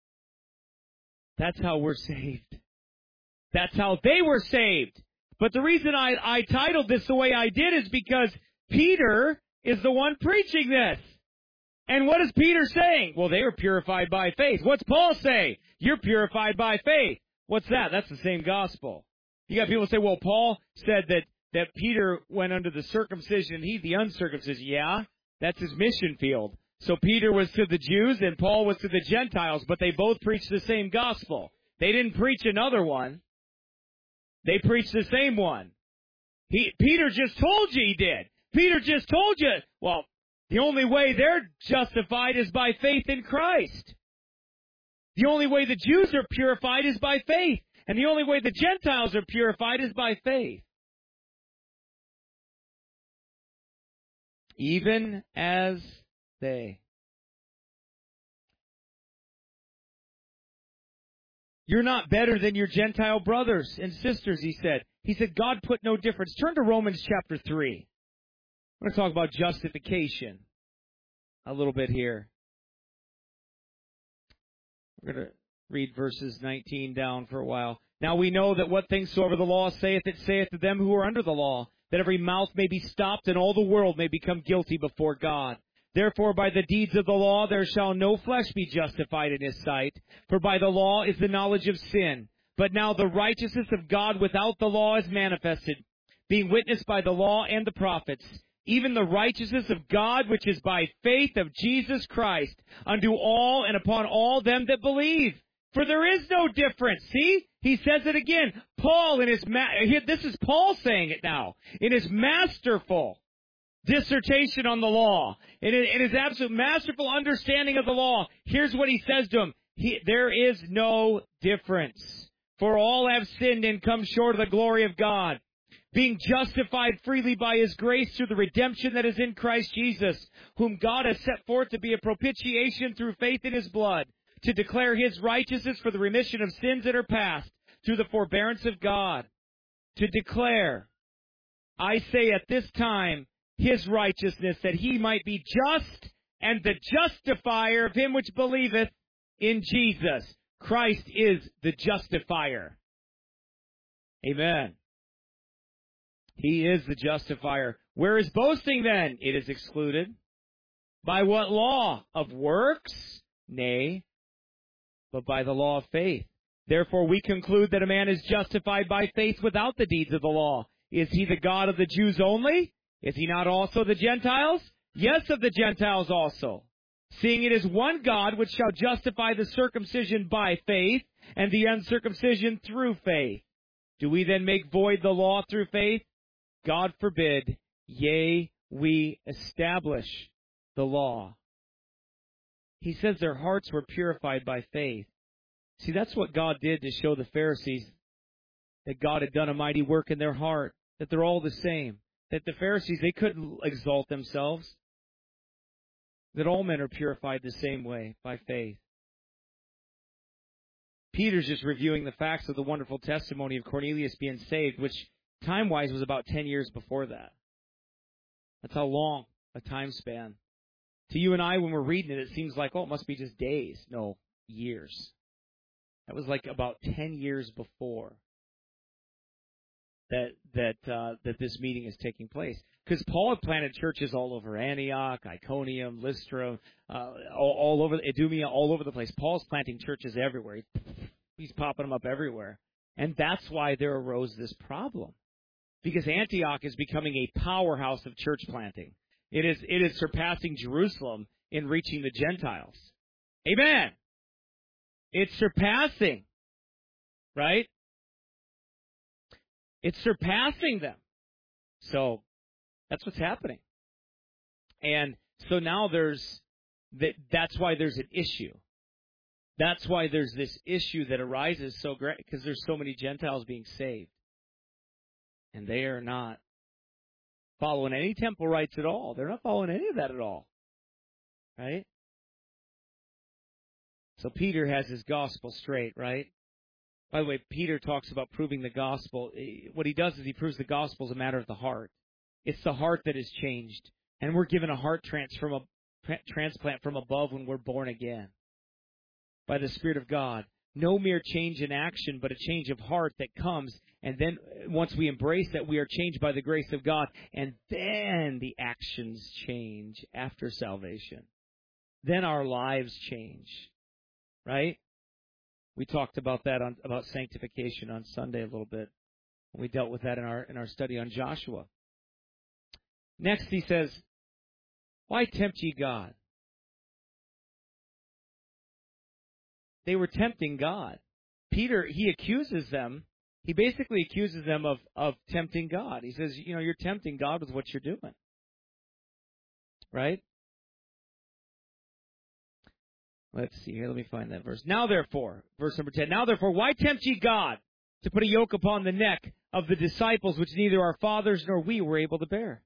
A: how we're saved. That's how they were saved. But the reason I titled this the way I did is because Peter is the one preaching this. And what is Peter saying? Well, they were purified by faith. What's Paul say? You're purified by faith. What's that? That's the same gospel. You got people say, well, Paul said that Peter went under the circumcision and he the uncircumcision. Yeah, that's his mission field. So Peter was to the Jews and Paul was to the Gentiles, but they both preached the same gospel. They didn't preach another one. They preached the same one. Peter just told you he did. Peter just told you, well, the only way they're justified is by faith in Christ. The only way the Jews are purified is by faith. And the only way the Gentiles are purified is by faith. Even as they. You're not better than your Gentile brothers and sisters, he said. He said, God put no difference. Turn to Romans chapter 3. I'm going to talk about justification a little bit here. We're going to read verses 19 down for a while. Now we know that what things soever the law saith, it saith to them who are under the law, that every mouth may be stopped and all the world may become guilty before God. Therefore by the deeds of the law there shall no flesh be justified in His sight, for by the law is the knowledge of sin. But now the righteousness of God without the law is manifested, being witnessed by the law and the prophets, even the righteousness of God which is by faith of Jesus Christ, unto all and upon all them that believe. For there is no difference. See? He says it again. Paul in his, this is Paul saying it now, in his masterful dissertation on the law. In his absolute masterful understanding of the law, here's what he says to him. There is no difference. For all have sinned and come short of the glory of God, being justified freely by His grace through the redemption that is in Christ Jesus, whom God has set forth to be a propitiation through faith in His blood, to declare His righteousness for the remission of sins that are past, through the forbearance of God. To declare, I say at this time, His righteousness, that He might be just and the justifier of him which believeth in Jesus. Christ is the justifier. Amen. He is the justifier. Where is boasting then? It is excluded. By what law? Of works? Nay, but by the law of faith. Therefore we conclude that a man is justified by faith without the deeds of the law. Is he the God of the Jews only? Is he not also the Gentiles? Yes, of the Gentiles also. Seeing it is one God which shall justify the circumcision by faith, and the uncircumcision through faith. Do we then make void the law through faith? God forbid. Yea, we establish the law. He says their hearts were purified by faith. See, that's what God did to show the Pharisees that God had done a mighty work in their heart, that they're all the same, that the Pharisees, they couldn't exalt themselves, that all men are purified the same way, by faith. Peter's just reviewing the facts of the wonderful testimony of Cornelius being saved, which time-wise was about 10 years before that. That's how long a time span. To you and I, when we're reading it, it seems like, oh, it must be just days. No, years. That was like about 10 years before that this meeting is taking place. Because Paul had planted churches all over Antioch, Iconium, Lystra, all over Idumea, all over the place. Paul's planting churches everywhere. He's popping them up everywhere. And that's why there arose this problem. Because Antioch is becoming a powerhouse of church planting. It is surpassing Jerusalem in reaching the Gentiles. Amen. It's surpassing, right? It's surpassing them. So that's what's happening. And so now that's why there's an issue. That's why there's this issue that arises so great, because there's so many Gentiles being saved. And they are not following any temple rites at all. They're not following any of that at all. Right? So Peter has his gospel straight, right? By the way, Peter talks about proving the gospel. What he does is he proves the gospel is a matter of the heart. It's the heart that is changed. And we're given a heart transplant from above when we're born again by the Spirit of God. No mere change in action, but a change of heart that comes. And then once we embrace that, we are changed by the grace of God. And then the actions change after salvation. Then our lives change. Right? We talked about that about sanctification on Sunday a little bit. We dealt with that in our study on Joshua. Next he says, why tempt ye God? They were tempting God. Peter, he accuses them. He basically accuses them of tempting God. He says, you're tempting God with what you're doing. Right? Let's see here. Let me find that verse. Now therefore, verse number 10. Now therefore, why tempt ye God to put a yoke upon the neck of the disciples which neither our fathers nor we were able to bear?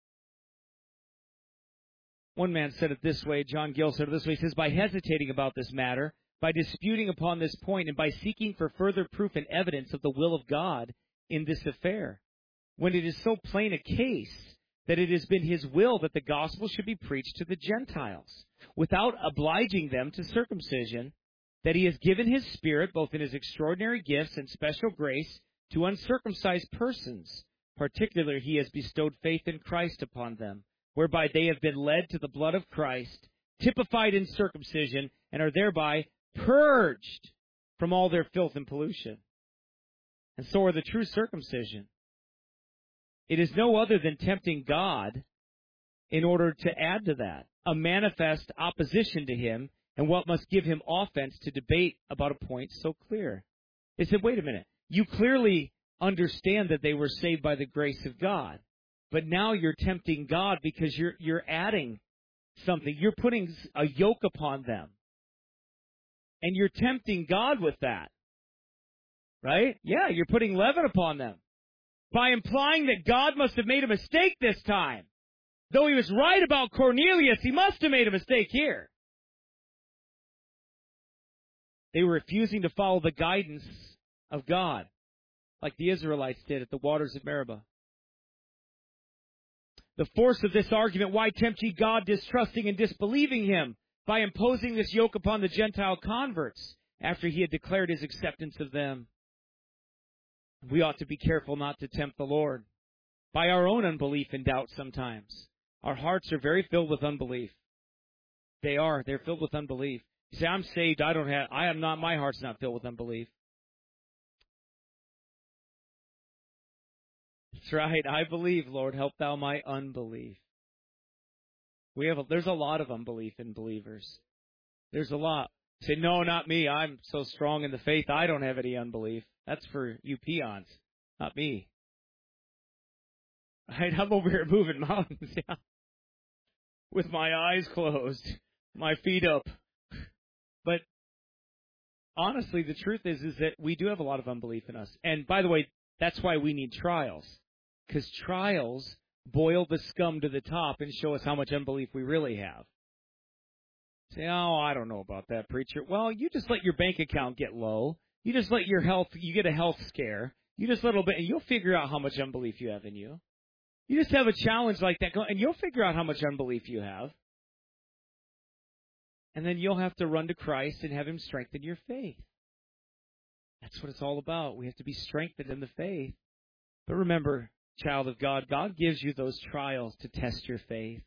A: One man said it this way. John Gill said it this way. He says, by hesitating about this matter, by disputing upon this point, and by seeking for further proof and evidence of the will of God in this affair, when it is so plain a case that it has been His will that the gospel should be preached to the Gentiles, without obliging them to circumcision, that He has given His Spirit, both in His extraordinary gifts and special grace, to uncircumcised persons. Particularly He has bestowed faith in Christ upon them, whereby they have been led to the blood of Christ, typified in circumcision, and are thereby purged from all their filth and pollution. And so are the true circumcision. It is no other than tempting God in order to add to that a manifest opposition to Him and what must give Him offense to debate about a point so clear. They said, wait a minute, you clearly understand that they were saved by the grace of God. But now you're tempting God because you're adding something. You're putting a yoke upon them. And you're tempting God with that. Right? Yeah, you're putting leaven upon them. By implying that God must have made a mistake this time. Though he was right about Cornelius, he must have made a mistake here. They were refusing to follow the guidance of God, like the Israelites did at the waters of Meribah. The force of this argument, why tempt ye God, distrusting and disbelieving him, by imposing this yoke upon the Gentile converts, after he had declared his acceptance of them? We ought to be careful not to tempt the Lord by our own unbelief and doubt sometimes. Our hearts are very filled with unbelief. They are. They're filled with unbelief. You say, I'm saved. My heart's not filled with unbelief. That's right. I believe, Lord, help thou my unbelief. There's a lot of unbelief in believers. There's a lot. You say, no, not me. I'm so strong in the faith, I don't have any unbelief. That's for you peons, not me. Right? I'm over here moving mountains, yeah. With my eyes closed, my feet up. But honestly, the truth is that we do have a lot of unbelief in us. And by the way, that's why we need trials. Because trials boil the scum to the top and show us how much unbelief we really have. Say, oh, I don't know about that, preacher. Well, you just let your bank account get low. You just let you get a health scare. You just let a little bit, and you'll figure out how much unbelief you have in you. You just have a challenge like that, and you'll figure out how much unbelief you have. And then you'll have to run to Christ and have him strengthen your faith. That's what it's all about. We have to be strengthened in the faith. But remember, child of God, God gives you those trials to test your faith.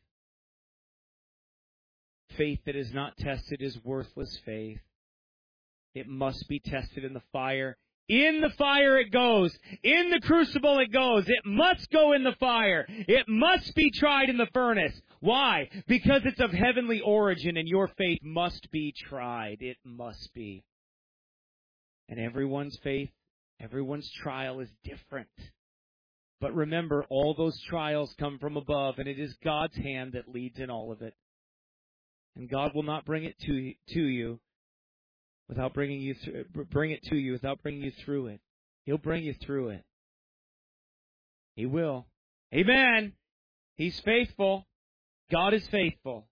A: Faith that is not tested is worthless faith. It must be tested in the fire. In the fire it goes. In the crucible it goes. It must go in the fire. It must be tried in the furnace. Why? Because it's of heavenly origin, and your faith must be tried. It must be. And everyone's faith, everyone's trial is different. But remember, all those trials come from above, and it is God's hand that leads in all of it. And God will not bring it to you without bring it to you without bringing you through it. He'll bring you through it. He will. Amen. He's faithful. God is faithful.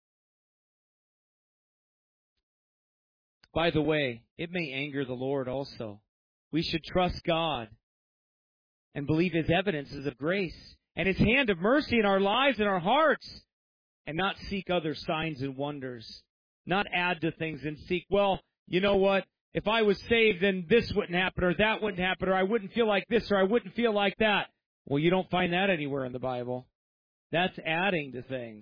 A: By the way, it may anger the Lord also. We should trust God and believe his evidences of grace and his hand of mercy in our lives and our hearts, and not seek other signs and wonders. Not add to things and seek, well, you know what? If I was saved, then this wouldn't happen, or that wouldn't happen, or I wouldn't feel like this, or I wouldn't feel like that. Well, you don't find that anywhere in the Bible. That's adding to things.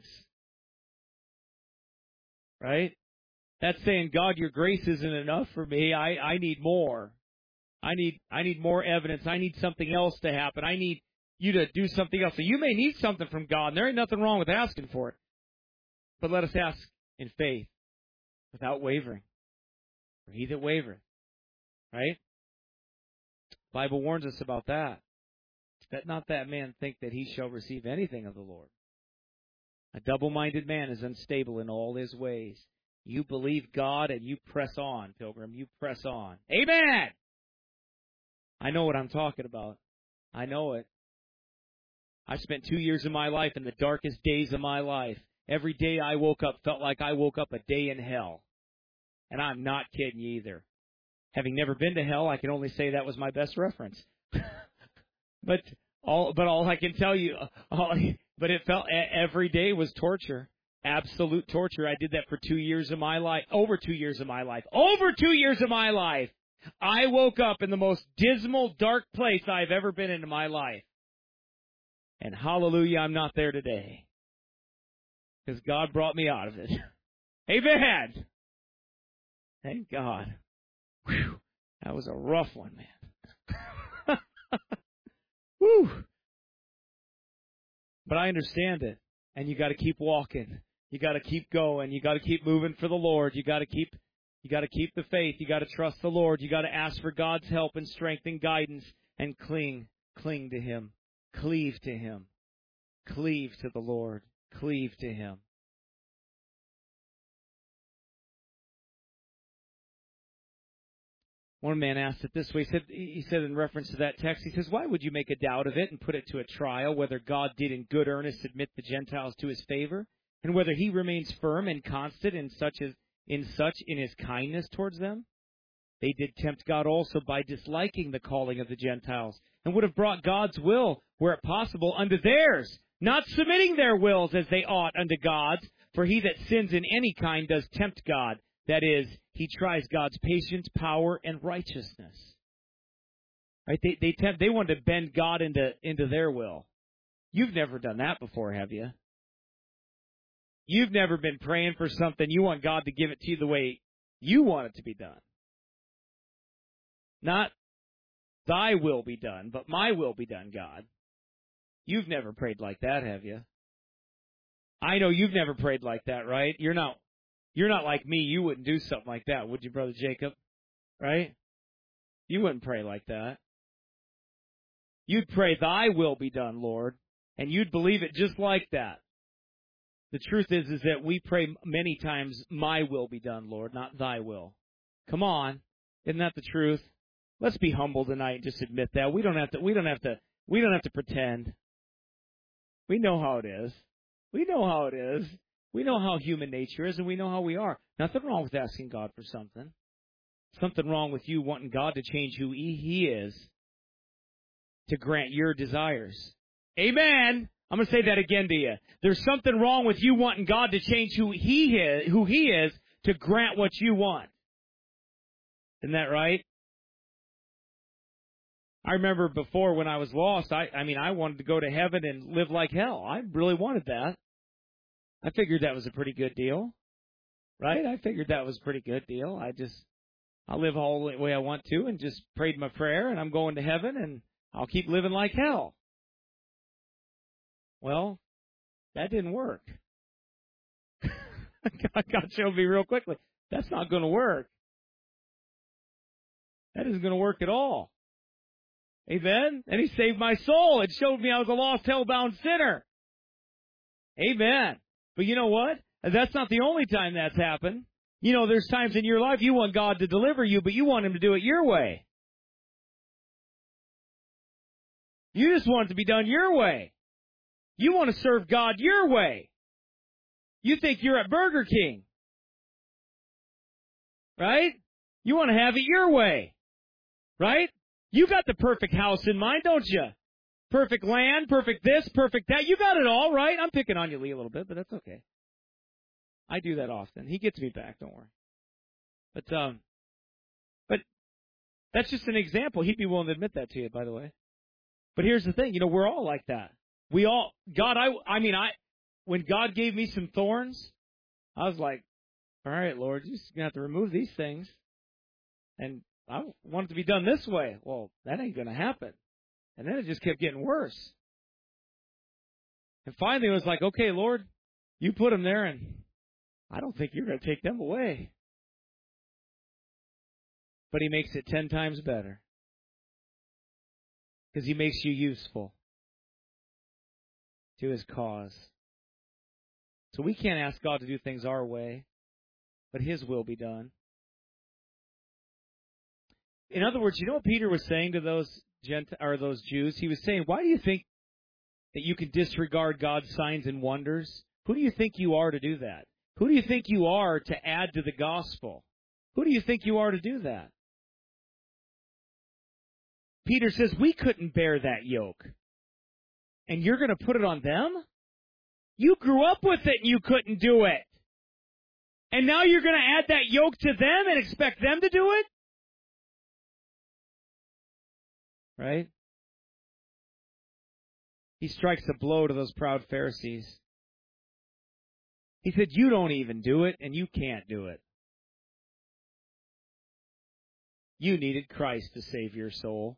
A: Right? That's saying, God, your grace isn't enough for me. I need more. I need more evidence. I need something else to happen. I need you to do something else. So you may need something from God, and there ain't nothing wrong with asking for it. But let us ask in faith, without wavering. For he that wavereth, right? The Bible warns us about that. Let not that man think that he shall receive anything of the Lord. A double-minded man is unstable in all his ways. You believe God and you press on, pilgrim. You press on. Amen! I know what I'm talking about. I know it. I spent 2 years of my life in the darkest days of my life. Every day I woke up felt like I woke up a day in hell. And I'm not kidding you either. Having never been to hell, I can only say that was my best reference. But all I can tell you, but it felt every day was torture. Absolute torture. I did that for 2 years of my life. Over 2 years of my life. Over 2 years of my life. I woke up in the most dismal, dark place I've ever been in my life. And hallelujah, I'm not there today. Because God brought me out of it. Amen. Thank God. Whew. That was a rough one, man. Whew. But I understand it. And you got to keep walking. You got to keep going. You got to keep moving for the Lord. You got to keep the faith. You got to trust the Lord. You got to ask for God's help and strength and guidance and cling to him. Cleave to him. Cleave to the Lord. Cleave to Him. One man asked it this way. He said in reference to that text, he says, why would you make a doubt of it and put it to a trial, whether God did in good earnest admit the Gentiles to His favor, and whether He remains firm and constant in His kindness towards them? They did tempt God also by disliking the calling of the Gentiles, and would have brought God's will, were it possible, unto theirs, not submitting their wills as they ought unto God's. For he that sins in any kind does tempt God. That is, he tries God's patience, power, and righteousness. Right? They want to bend God into their will. You've never done that before, have you? You've never been praying for something. You want God to give it to you the way you want it to be done. Not thy will be done, but my will be done, God. You've never prayed like that, have you? I know you've never prayed like that, right? You're not like me. You wouldn't do something like that, would you, Brother Jacob? Right? You wouldn't pray like that. You'd pray, thy will be done, Lord, and you'd believe it just like that. The truth is that we pray many times, my will be done, Lord, not thy will. Come on. Isn't that the truth? Let's be humble tonight and just admit that. We don't have to pretend. We know how it is. We know how it is. We know how human nature is, and we know how we are. Nothing wrong with asking God for something. Something wrong with you wanting God to change who He is to grant your desires. Amen. I'm going to say that again to you. There's something wrong with you wanting God to change who He is to grant what you want. Isn't that right? I remember before when I was lost, I wanted to go to heaven and live like hell. I really wanted that. I figured that was a pretty good deal. Right? I figured that was a pretty good deal. I'll live all the way I want to and just prayed my prayer and I'm going to heaven and I'll keep living like hell. Well, that didn't work. God showed me real quickly. That's not going to work. That isn't going to work at all. Amen? And He saved my soul. It showed me I was a lost, hell-bound sinner. Amen. But you know what? That's not the only time that's happened. You know, there's times in your life you want God to deliver you, but you want Him to do it your way. You just want it to be done your way. You want to serve God your way. You think you're at Burger King. Right? You want to have it your way. Right? You got the perfect house in mind, don't you? Perfect land, perfect this, perfect that. You got it all, right? I'm picking on you, Lee, a little bit, but that's okay. I do that often. He gets me back, don't worry. But that's just an example. He'd be willing to admit that to you, by the way. But here's the thing, you know, we're all like that. When God gave me some thorns, I was like, all right, Lord, you're just going to have to remove these things. And I want it to be done this way. Well, that ain't going to happen. And then it just kept getting worse. And finally it was like, okay, Lord, you put them there and I don't think you're going to take them away. But He makes it 10 times better. Because He makes you useful to His cause. So we can't ask God to do things our way, but His will be done. In other words, you know what Peter was saying to those Jews? He was saying, why do you think that you can disregard God's signs and wonders? Who do you think you are to do that? Who do you think you are to add to the gospel? Who do you think you are to do that? Peter says, we couldn't bear that yoke. And you're going to put it on them? You grew up with it and you couldn't do it. And now you're going to add that yoke to them and expect them to do it? Right? He strikes a blow to those proud Pharisees. He said, you don't even do it, and you can't do it. You needed Christ to save your soul.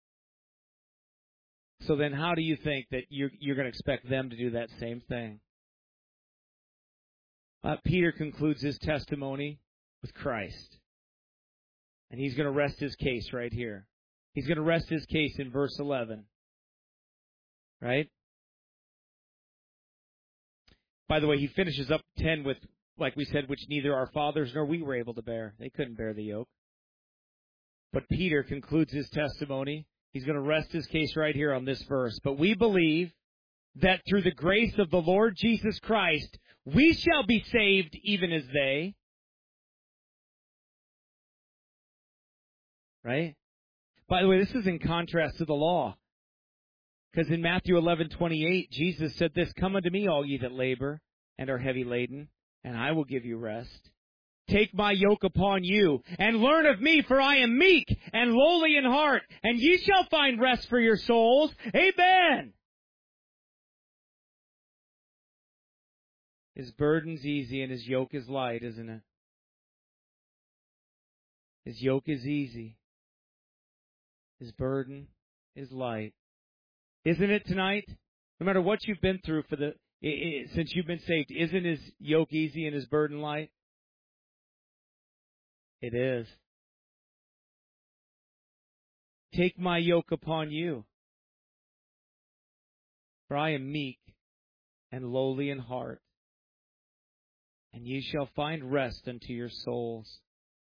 A: So then how do you think that you're going to expect them to do that same thing? Peter concludes his testimony with Christ. And he's going to rest his case right here. He's going to rest his case in verse 11. Right? By the way, he finishes up 10 with, like we said, which neither our fathers nor we were able to bear. They couldn't bear the yoke. But Peter concludes his testimony. He's going to rest his case right here on this verse. But we believe that through the grace of the Lord Jesus Christ, we shall be saved even as they. Right? By the way, this is in contrast to the law. Because in Matthew 11:28, Jesus said this, "Come unto me, all ye that labor and are heavy laden, and I will give you rest. Take my yoke upon you, and learn of me, for I am meek and lowly in heart, and ye shall find rest for your souls." Amen. His burden's easy and his yoke is light, isn't it? His yoke is easy. His burden is light. Isn't it tonight? No matter what you've been through since you've been saved, isn't his yoke easy and his burden light? It is. Take my yoke upon you, for I am meek and lowly in heart, and ye shall find rest unto your souls.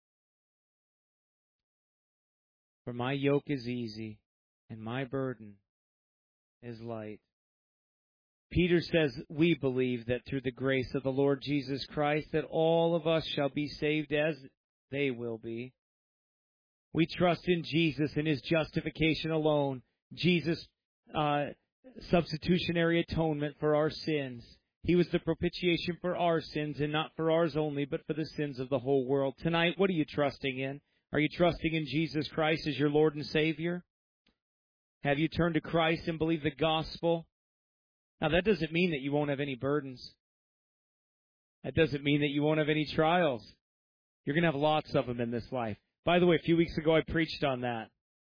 A: For my yoke is easy, and my burden is light. Peter says, we believe that through the grace of the Lord Jesus Christ, that all of us shall be saved as they will be. We trust in Jesus and his justification alone, Jesus' substitutionary atonement for our sins. He was the propitiation for our sins, and not for ours only, but for the sins of the whole world. Tonight, what are you trusting in? Are you trusting in Jesus Christ as your Lord and Savior? Have you turned to Christ and believed the gospel? Now, that doesn't mean that you won't have any burdens. That doesn't mean that you won't have any trials. You're going to have lots of them in this life. By the way, a few weeks ago I preached on that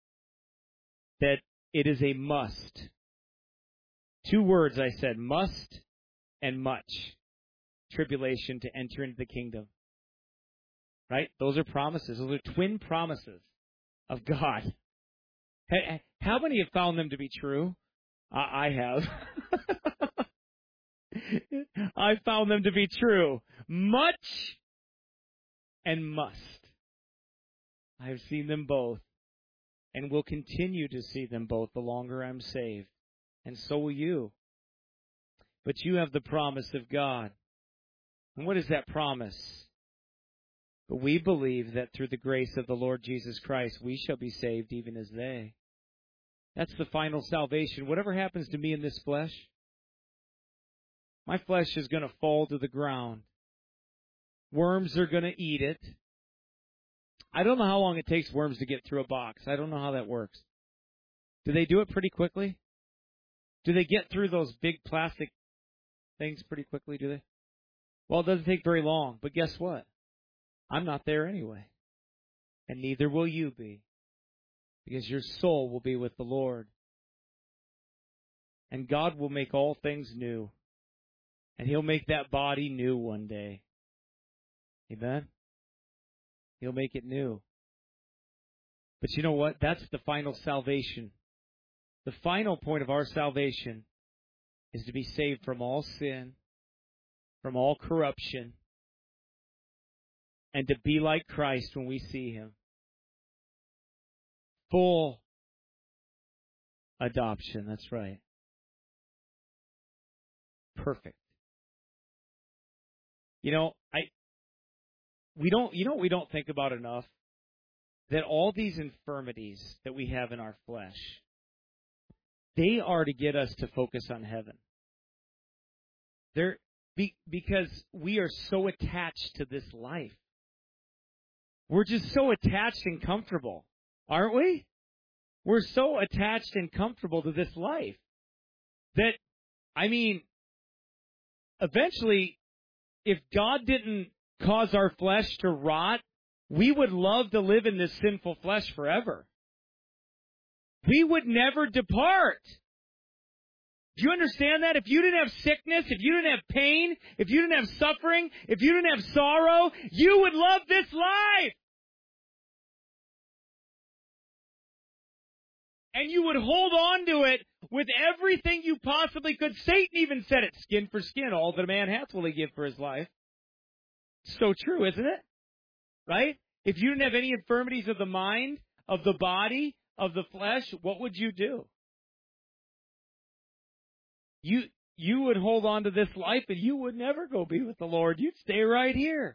A: it is a must. 2 words I said, must and much tribulation to enter into the kingdom. Right? Those are promises. Those are twin promises of God. How many have found them to be true? I have. I found them to be true. Much and must. I have seen them both and will continue to see them both the longer I'm saved. And so will you. But you have the promise of God. And what is that promise? But we believe that through the grace of the Lord Jesus Christ, we shall be saved even as they. That's the final salvation. Whatever happens to me in this flesh, my flesh is going to fall to the ground. Worms are going to eat it. I don't know how long it takes worms to get through a box. I don't know how that works. Do they do it pretty quickly? Do they get through those big plastic things pretty quickly, do they? Well, it doesn't take very long. But guess what? I'm not there anyway. And neither will you be. Because your soul will be with the Lord. And God will make all things new. And He'll make that body new one day. Amen? He'll make it new. But you know what? That's the final salvation. The final point of our salvation is to be saved from all sin, from all corruption, and to be like Christ when we see Him. Full adoption, that's right. Perfect. We don't think about enough? That all these infirmities that we have in our flesh, they are to get us to focus on heaven. Because we are so attached to this life. We're just so attached and comfortable, aren't we? We're so attached and comfortable to this life that, eventually, if God didn't cause our flesh to rot, we would love to live in this sinful flesh forever. We would never depart. Do you understand that? If you didn't have sickness, if you didn't have pain, if you didn't have suffering, if you didn't have sorrow, you would love this life. and you would hold on to it with everything you possibly could. Satan even said it, skin for skin, all that a man hath will he give for his life. So true, isn't it? Right? If you didn't have any infirmities of the mind, of the body, of the flesh, what would you do? You would hold on to this life and you would never go be with the Lord. You'd stay right here.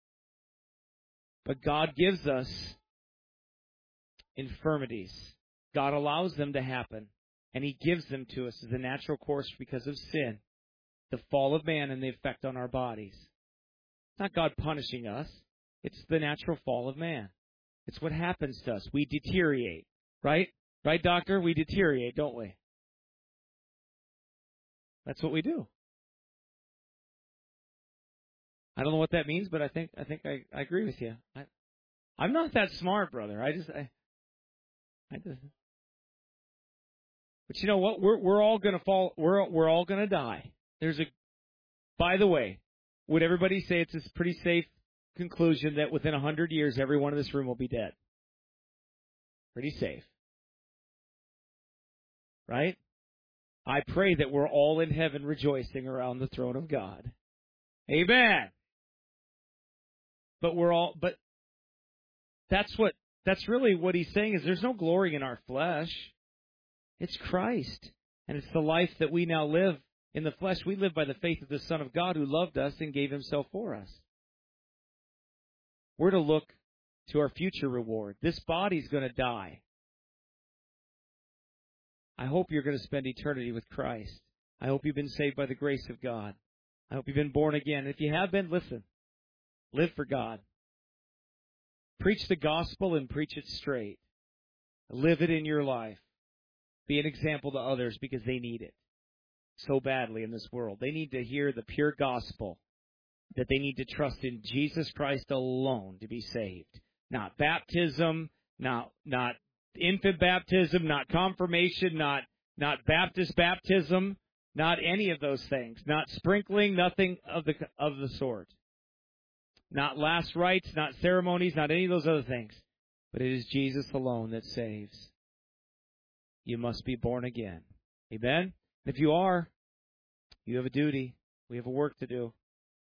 A: But God gives us infirmities. God allows them to happen. And He gives them to us as a natural course because of sin, the fall of man and the effect on our bodies. It's not God punishing us. It's the natural fall of man. It's what happens to us. We deteriorate. Right? Right, doctor? We deteriorate, don't we? That's what we do. I don't know what that means, but I think I agree with you. I'm not that smart, brother. I just. But you know what? We're all going to fall. We're all going to die. By the way, would everybody say it's a pretty safe conclusion that within 100 years, everyone in this room will be dead? Pretty safe. Right? I pray that we're all in heaven rejoicing around the throne of God. Amen. But that's really what he's saying is there's no glory in our flesh. It's Christ. And it's the life that we now live in the flesh. We live by the faith of the Son of God who loved us and gave himself for us. We're to look to our future reward. This body's going to die. I hope you're going to spend eternity with Christ. I hope you've been saved by the grace of God. I hope you've been born again. If you have been, listen. Live for God. Preach the gospel and preach it straight. Live it in your life. Be an example to others because they need it so badly in this world. They need to hear the pure gospel, that they need to trust in Jesus Christ alone to be saved. Not baptism, not infant baptism, not confirmation, not Baptist baptism, not any of those things. Not sprinkling, nothing of the sort. Not last rites, not ceremonies, not any of those other things. But it is Jesus alone that saves. You must be born again. Amen? If you are, you have a duty. We have a work to do.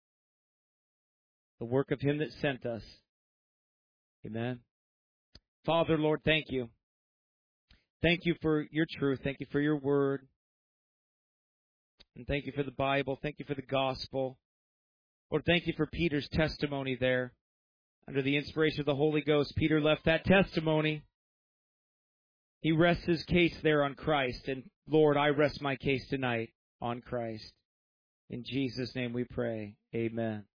A: The work of Him that sent us. Amen? Father, Lord, thank you. Thank you for your truth. Thank you for your word. And thank you for the Bible. Thank you for the gospel. Lord, thank you for Peter's testimony there. Under the inspiration of the Holy Ghost, Peter left that testimony. He rests his case there on Christ. And Lord, I rest my case tonight on Christ. In Jesus' name we pray. Amen.